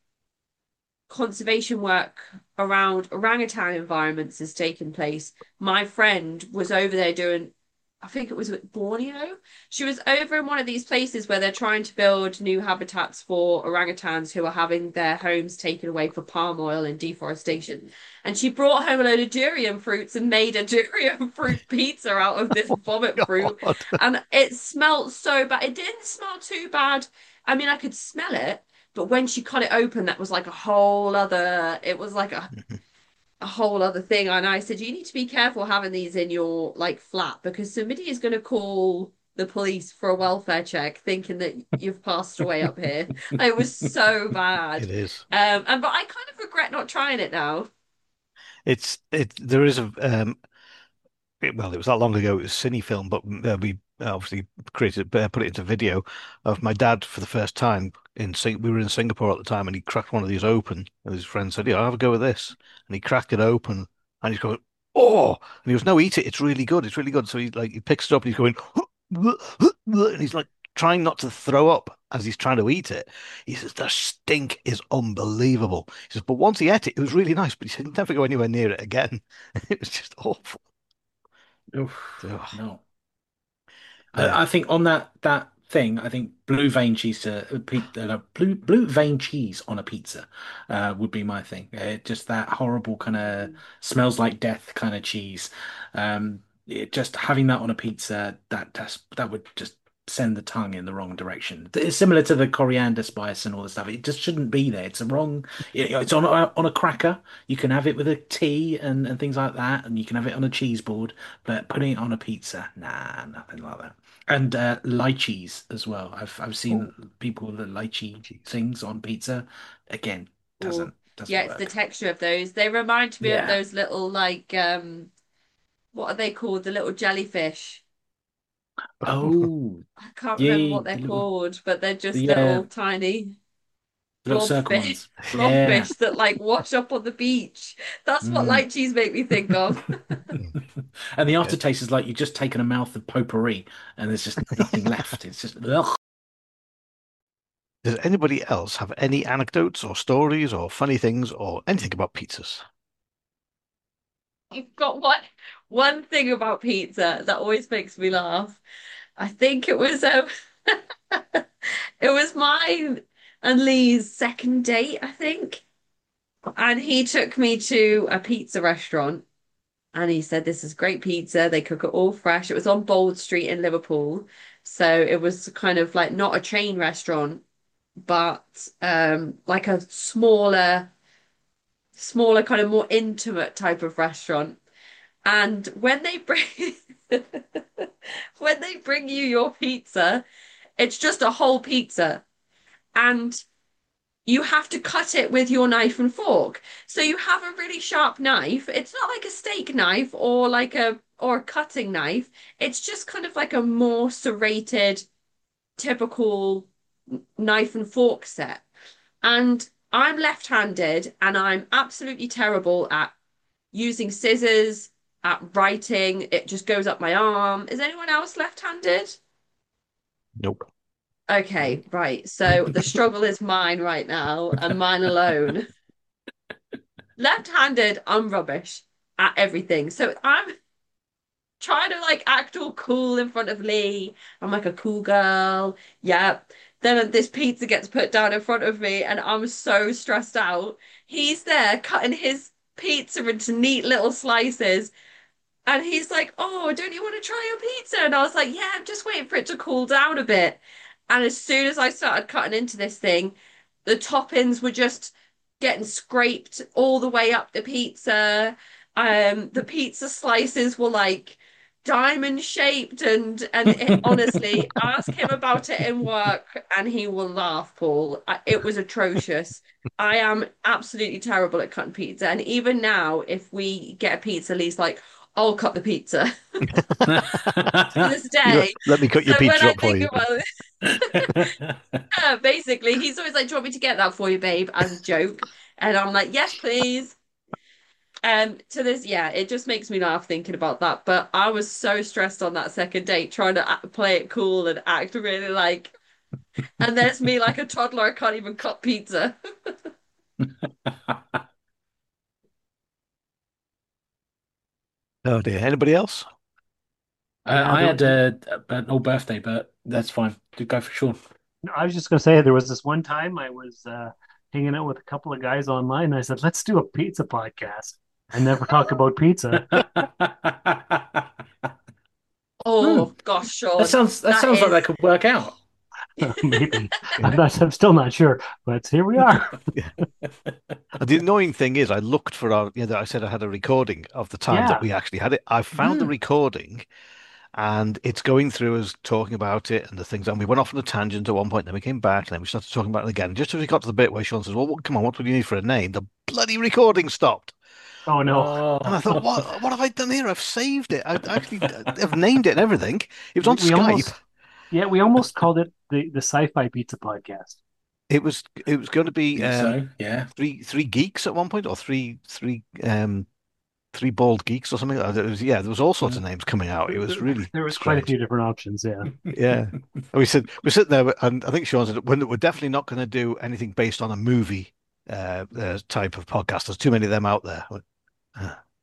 conservation work around orangutan environments has taken place. My friend was over there doing, I think it was with Borneo. She was over in one of these places where they're trying to build new habitats for orangutans who are having their homes taken away for palm oil and deforestation. And she brought home a load of durian fruits and made a durian fruit pizza out of this vomit fruit. God. And it smelled so bad. It didn't smell too bad. I mean, I could smell it, but when she cut it open, that was like a whole other, it was like a a whole other thing. And I said, you need to be careful having these in your like flat because somebody is going to call the police for a welfare check thinking that you've passed away up here. It was so bad. It is. Um, and but I kind of regret not trying it now. It's it. There is a um. It, well, it was that long ago. It was a cine film, but uh, we obviously created, uh, put it into video of my dad for the first time in Sing. We were in Singapore at the time, and he cracked one of these open, and his friend said, "Yeah, I'll have a go with this." And he cracked it open, and he's going, "Oh!" And he goes, "No, eat it. It's really good. It's really good." So he like he picks it up, and he's going, and he's like trying not to throw up as he's trying to eat it. He says the stink is unbelievable. He says, but once he ate it, it was really nice. But he said, never go anywhere near it again. It was just awful. Oof, Ugh. no. Yeah. I, I think on that that thing, I think blue vein cheese to uh, pe- uh, no, blue blue vein cheese on a pizza uh, would be my thing. Uh, just that horrible kind of smells like death kind of cheese. Um, it, just having that on a pizza that that's, that would just send the tongue in the wrong direction. It's similar to the coriander spice and all the stuff. It just shouldn't be there. It's a wrong. You know, it's on a, on a cracker. You can have it with a tea and, and things like that, and you can have it on a cheese board. But putting it on a pizza, nah, nothing like that. And uh, lychees as well. I've I've seen people with the lychee Cheese. things on pizza. Again, doesn't doesn't Yeah, it's the work. texture of those. They remind me of Yeah. those little like um what are they called? The little jellyfish. Oh, I can't remember yeah, what they're the little called, but they're the just yeah, little tiny little circle blobfish, ones. Yeah. blobfish that like wash up on the beach. That's what Mm. lychees make me think of. And the Yeah. aftertaste is like you've just taken a mouth of potpourri and there's just nothing left. It's just ugh. Does anybody else have any anecdotes or stories or funny things or anything about pizzas? You've got one one thing about pizza that always makes me laugh. I think it was um it was mine and Lee's second date, I think. And he took me to a pizza restaurant and he said, this is great pizza. They cook it all fresh. It was on Bold Street in Liverpool. So it was kind of like not a chain restaurant, but um like a smaller, smaller, kind of more intimate type of restaurant. And when they bring when they bring you your pizza, it's just a whole pizza. And you have to cut it with your knife and fork. So you have a really sharp knife. It's not like a steak knife or like a or a cutting knife. It's just kind of like a more serrated, typical knife and fork set. And I'm left-handed and I'm absolutely terrible at using scissors, at writing. It just goes up my arm. Is anyone else left-handed? Nope. Okay, right. So the struggle is mine right now and mine alone. Left-handed, I'm rubbish at everything. So I'm trying to like act all cool in front of Lee. I'm like a cool girl. Yeah. Then this pizza gets put down in front of me and I'm so stressed out. He's there cutting his pizza into neat little slices. And he's like, oh, don't you want to try your pizza? And I was like, yeah, I'm just waiting for it to cool down a bit. And as soon as I started cutting into this thing, the toppings were just getting scraped all the way up the pizza. Um, the pizza slices were like diamond shaped, and and it, honestly, ask him about it in work, and he will laugh, Paul. I- It was atrocious. I am absolutely terrible at cutting pizza, and even now, if we get a pizza, Lee's like, I'll cut the pizza to this You know, day. let me cut your So when pizza I up for think you. about it, yeah, basically, he's always like, "Do you want me to get that for you, babe?" as a joke, and I'm like, "Yes, please." Um, to this, yeah, it just makes me laugh thinking about that. But I was so stressed on that second date, trying to act, play it cool and act really like, and there's me like a toddler, I can't even cut pizza. Oh dear. Anybody else? Uh, Yeah, I there, had a, an old birthday, but that's fine. Do go for Sean. no, I was just going to say there was this one time I was uh, hanging out with a couple of guys online. And I said, let's do a pizza podcast and never talk about pizza. Hmm. Oh gosh, That Sean, sounds that that sounds like is that could work out. Maybe. I'm not, I'm still not sure, but here we are. The annoying thing is, I looked for our, you know, I said I had a recording of the time that Yeah. we actually had it. I found the Mm. recording and it's going through us talking about it and the things. And we went off on a tangent at one point, then we came back and then we started talking about it again. Just as we got to the bit where Sean says, well, what, come on, what would you need for a name? The bloody recording stopped. Oh, no. And I Oh. thought, what, what have I done here? I've saved it. I actually, I've named it and everything. It was We, on we Skype. almost, yeah, we almost called it the, the Sci-Fi Pizza Podcast. It was, it was going to be Think um, so, yeah. three, three geeks at one point, or three, three, um, three bald geeks or something. It was, yeah, there was all sorts of names coming out. It was really There was quite a strange. few different options, yeah. Yeah. And we said we're sitting there, and I think Sean said we're, we're definitely not going to do anything based on a movie uh, uh, type of podcast. There's too many of them out there. Uh,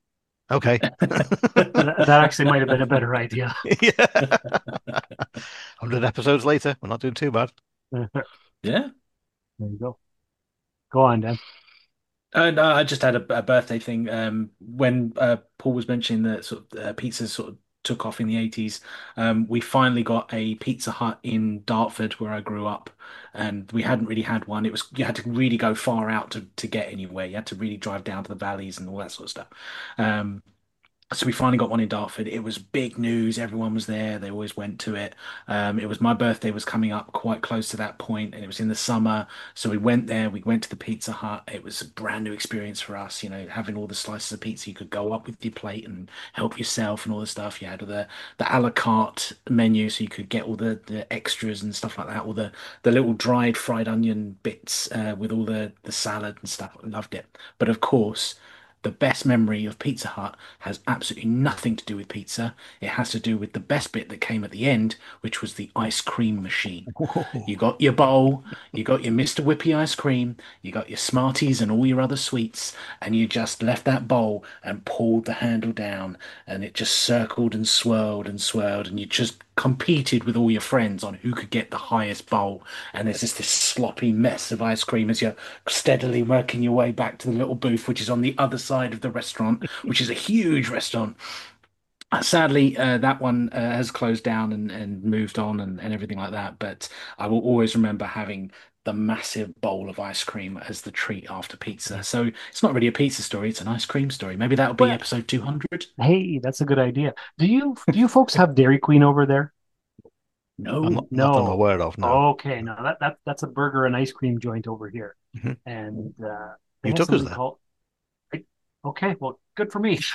Okay. That, that actually might have been a better idea. Yeah. one hundred episodes later, we're not doing too bad. There Yeah. you go. Go on, Dan. And uh, I just had a, a birthday thing. Um, when uh, Paul was mentioning that sort of uh, pizza sort of took off in the eighties, um, we finally got a Pizza Hut in Dartford, where I grew up, and we hadn't really had one. It was you had to really go far out to to get anywhere. You had to really drive down to the valleys and all that sort of stuff. Um, So we finally got one in Dartford. It was big news. Everyone was there. They always went to it. Um, it was my birthday was coming up quite close to that point, and it was in the summer. So we went there. We went to the Pizza Hut. It was a brand new experience for us. You know, having all the slices of pizza. You could go up with your plate and help yourself and all the stuff. You had the the a la carte menu, so you could get all the, the extras and stuff like that. All the the little dried fried onion bits uh, with all the the salad and stuff. I loved it. But of course, the best memory of Pizza Hut has absolutely nothing to do with pizza. It has to do with the best bit that came at the end, which was the ice cream machine. You got your bowl, you got your Mister Whippy ice cream, you got your Smarties and all your other sweets, and you just left that bowl and pulled the handle down, and it just circled and swirled and swirled, and you just competed with all your friends on who could get the highest bowl. And there's just this sloppy mess of ice cream as you're steadily working your way back to the little booth, which is on the other side of the restaurant, which is a huge restaurant. Uh, Sadly, uh, that one uh, has closed down and, and moved on and, and everything like that. But I will always remember having the massive bowl of ice cream as the treat after pizza. So it's not really a pizza story, it's an ice cream story. Maybe that'll be Well, episode two hundred. hey, that's a good idea. Do you do you folks have Dairy Queen over there? I'm No. not, not that I'm No. aware of, no. Okay, no, that, that that's a burger and ice cream joint over here. Mhm. And uh, they You have took us something there. called. I- Okay, well, good for me.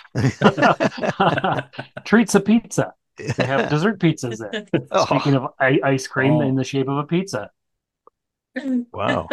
Treats of pizza. They have dessert pizzas there. Speaking Oh, of I ice cream in Oh. the shape of a pizza. wow.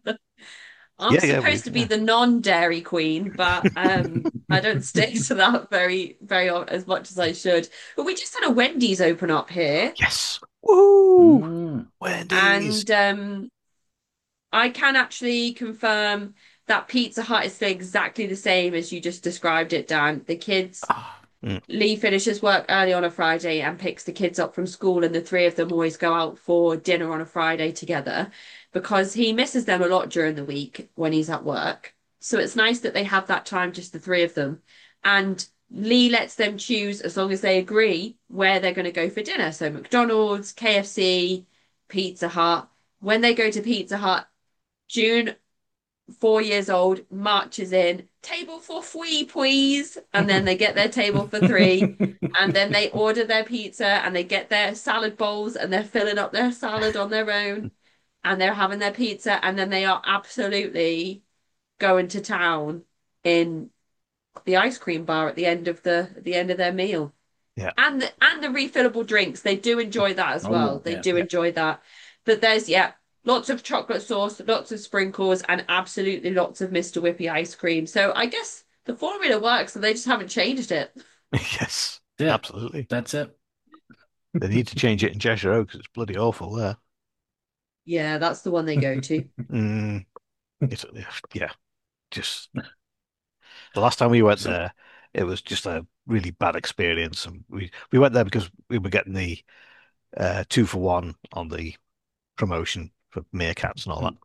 I'm Yeah, yeah, we, supposed to be yeah. the non-dairy queen, but um, I don't stick to that very, very o- as much as I should. But we just had a Wendy's open up here, Yes. Woo! Mm. Wendy's. and um, I can actually confirm that Pizza Hut is still exactly the same as you just described it, Dan. The kids, Ah. Mm. Lee finishes work early on a Friday and picks the kids up from school, and the three of them always go out for dinner on a Friday together because he misses them a lot during the week when he's at work. So it's nice that they have that time, just the three of them. And Lee lets them choose as long as they agree where they're going to go for dinner. So McDonald's, K F C, Pizza Hut. When they go to Pizza Hut, June, four years old, marches in, table for three, please. And then they get their table for three. And then they order their pizza and they get their salad bowls and they're filling up their salad on their own. And they're having their pizza. And then they are absolutely going to town in the ice cream bar at the end of the at the end of their meal. Yeah. And the and the refillable drinks. They do enjoy that as well. Oh, They yeah. do Yeah. enjoy that. But there's yeah, lots of chocolate sauce, lots of sprinkles, and absolutely lots of Mister Whippy ice cream. So I guess the formula works and they just haven't changed it. Yes, Yeah, absolutely. that's it. They need to change it in Cheshire Road because it's bloody awful there. Yeah, that's the one they go to. Mm, it's, yeah, just the last time we went So, there, it was just a really bad experience. And we we went there because we were getting the uh, two for one on the promotion for meerkats and all that. mm,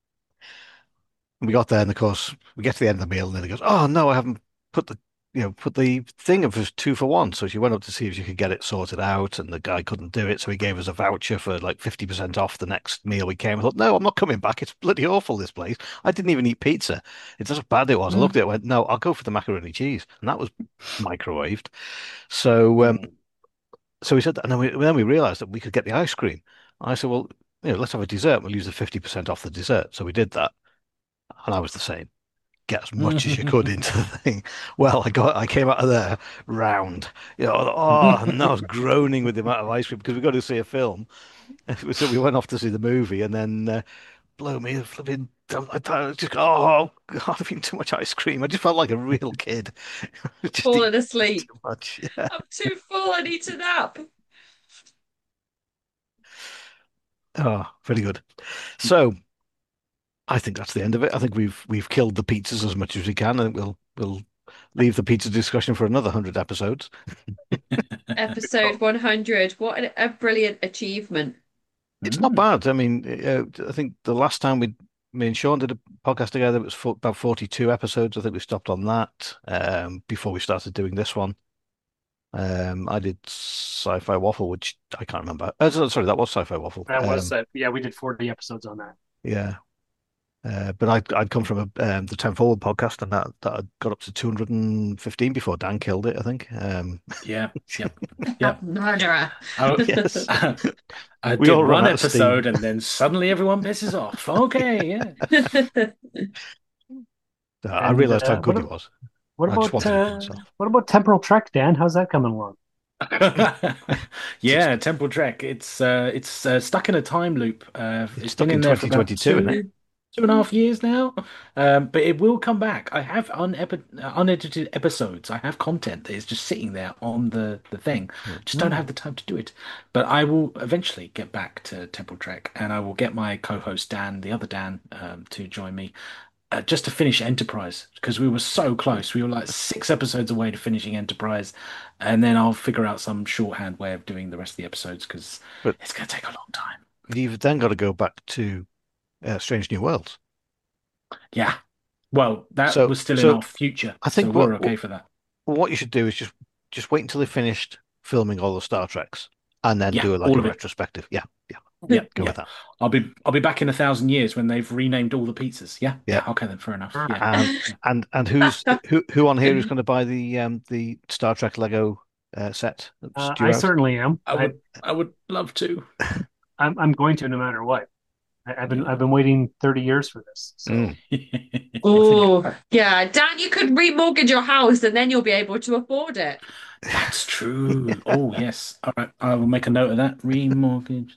And we got there, and of course, we get to the end of the meal, and then he goes, "Oh no, I haven't put the you know put the thing of was two for one." So she went up to see if she could get it sorted out, and the guy couldn't do it, so he gave us a voucher for like fifty percent off the next meal we came. I thought, no, I'm not coming back. It's bloody awful, this place. I didn't even eat pizza. It's just how bad it was. I looked mm, at it, and went, no, I'll go for the macaroni cheese, and that was microwaved. So um, mm. so we said, and then we then we realized that we could get the ice cream. I said, well, you know, let's have a dessert. We'll use the fifty percent off the dessert. So we did that, and I was the same. Get as much as you could into the thing. Well, I got, I came out of there round, you know, oh, and I was groaning with the amount of ice cream because we got to see a film. So we went off to see the movie, and then uh, blow me, flipping, I I just, oh God, I've eaten too much ice cream. I just felt like a real kid, just eating Falling asleep. too much. Yeah. I'm too full, I need to nap. Oh, very good. So I think that's the end of it. I think we've we've killed the pizzas as much as we can, and we'll we'll leave the pizza discussion for another hundred episodes. Episode one hundred. What an, a brilliant achievement. It's not bad. I mean, uh, I think the last time we, me and Sean did a podcast together, it was for, about forty-two episodes. I think we stopped on that um, before we started doing this one. Um, I did Sci-Fi Waffle, which I can't remember. Uh, sorry, that was Sci-Fi Waffle. That was, um, uh, yeah, we did forty episodes on that. Yeah. Uh, but I'd, I'd come from a, um, the Ten Forward podcast, and that, that had got up to two hundred fifteen before Dan killed it, I think. Um, yeah, yep, yep. Murderer. I, yes. I We did all run one out of steam. episode, and then suddenly everyone pisses off. Okay, yeah. Uh, I And, realized uh, how good what he was. What I just about wanted it for uh, myself. what about Temporal Trek, Dan? How's that coming along? Yeah, Temple Trek. It's uh, it's uh, stuck in a time loop. Uh, It's it's stuck been in in there for about twenty twenty-two, two, isn't it? two and a half years now. Um, but it will come back. I have unepi- uh, unedited episodes. I have content that is just sitting there on the, the thing. Just don't have the time to do it. But I will eventually get back to Temple Trek, and I will get my co-host Dan, the other Dan, um, to join me. Uh, just to finish Enterprise, because we were so close. We were like six episodes away to finishing Enterprise, and then I'll figure out some shorthand way of doing the rest of the episodes, because But- it's going to take a long time. You've then got to go back to uh, Strange New Worlds. Yeah. Well, that So- was still so in our future, I think so we're what- okay for that. Well, what you should do is just just wait until they finished filming all the Star Treks, and then Yeah, do it like all a of it. retrospective. Yeah, yeah, Yeah, go yeah. with that. I'll be I'll be back in a thousand years when they've renamed all the pizzas. Yeah, Yeah. Okay, then fair enough. Yeah. Um, and and who's who who on here is going to buy the um the Star Trek Lego uh, set? Uh, Stu I out? certainly am. I would I would love to. I'm I'm going to no matter what. I, I've been I've been waiting thirty years for this. So Mm. Oh, yeah. Dan, you could remortgage your house and then you'll be able to afford it. That's true. Oh yes. All right. I will make a note of that. Remortgage.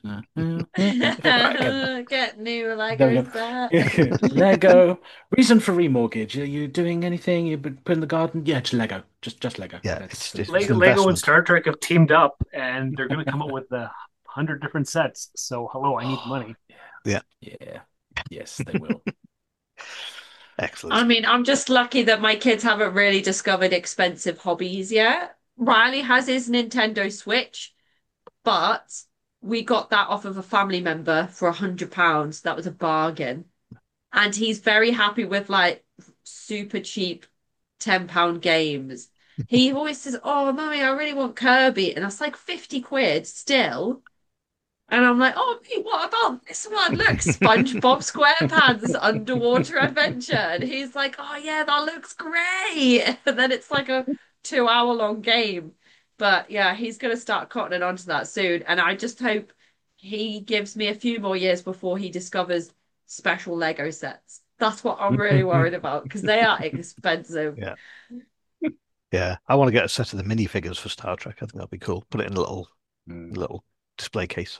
Right, Get new There Lego we go. set. Lego. Reason for remortgage? Are you doing anything? You put in the garden? Yeah, just Lego. Just just Lego. Yeah, That's it's the- just- Lego, an Lego and investment. Star Trek have teamed up, and they're going to come up with a hundred different sets. So hello, I need money. Yeah. Yes, they will. Excellent. I mean, I'm just lucky that my kids haven't really discovered expensive hobbies yet. Riley has his Nintendo Switch, but we got that off of a family member for a hundred pounds. That was a bargain. And he's very happy with like super cheap ten pound games. He always says, "Oh, Mummy, I really want Kirby." And that's like fifty quid still. And I'm like, "Oh, mate, what about this one? Look, SpongeBob SquarePants Underwater Adventure." And he's like, "Oh, yeah, that looks great." And then it's like a two hour long game. But yeah, he's going to start cottoning onto that soon. And I just hope he gives me a few more years before he discovers special Lego sets. That's what I'm really worried about, because they are expensive. Yeah. Yeah, I want to get a set of the minifigures for Star Trek. I think that'd be cool. Put it in a little Mm, little display case.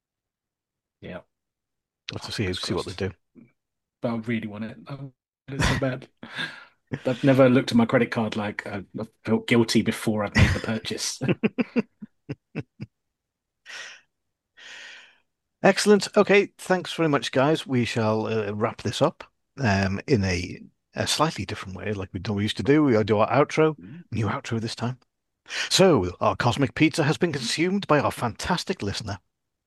yeah. Let's to see Fingers see what they crossed. do. But I really want it. I want it so bad. I've never looked at my credit card like I I felt guilty before I'd made the purchase. Excellent. Okay, thanks very much, guys. We shall uh, wrap this up um, in a, a slightly different way, like we, do, we used to do. We do our outro, new outro this time. So, our cosmic pizza has been consumed by our fantastic listener.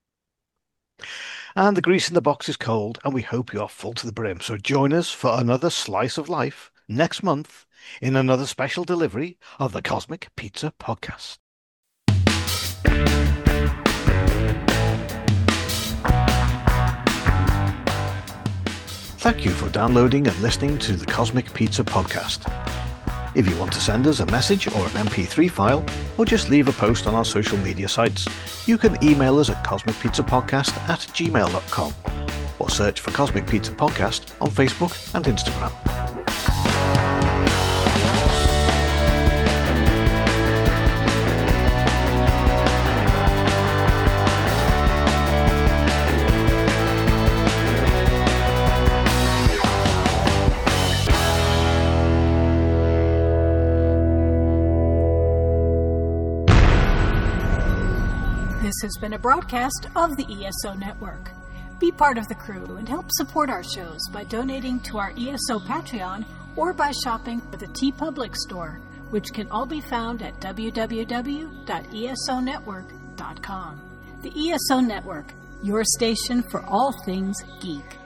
And the grease in the box is cold, and we hope you are full to the brim. So join us for another slice of life next month in another special delivery of the Cosmic Pizza Podcast. Thank you for downloading and listening to the Cosmic Pizza Podcast. If you want to send us a message or an M P three file, or just leave a post on our social media sites, you can email us at cosmicpizzapodcast at gmail dot com or search for Cosmic Pizza Podcast on Facebook and Instagram. This has been a broadcast of the E S O Network. Be part of the crew and help support our shows by donating to our E S O Patreon or by shopping at the TeePublic store, which can all be found at w w w dot e s o network dot com. The E S O Network, your station for all things geek.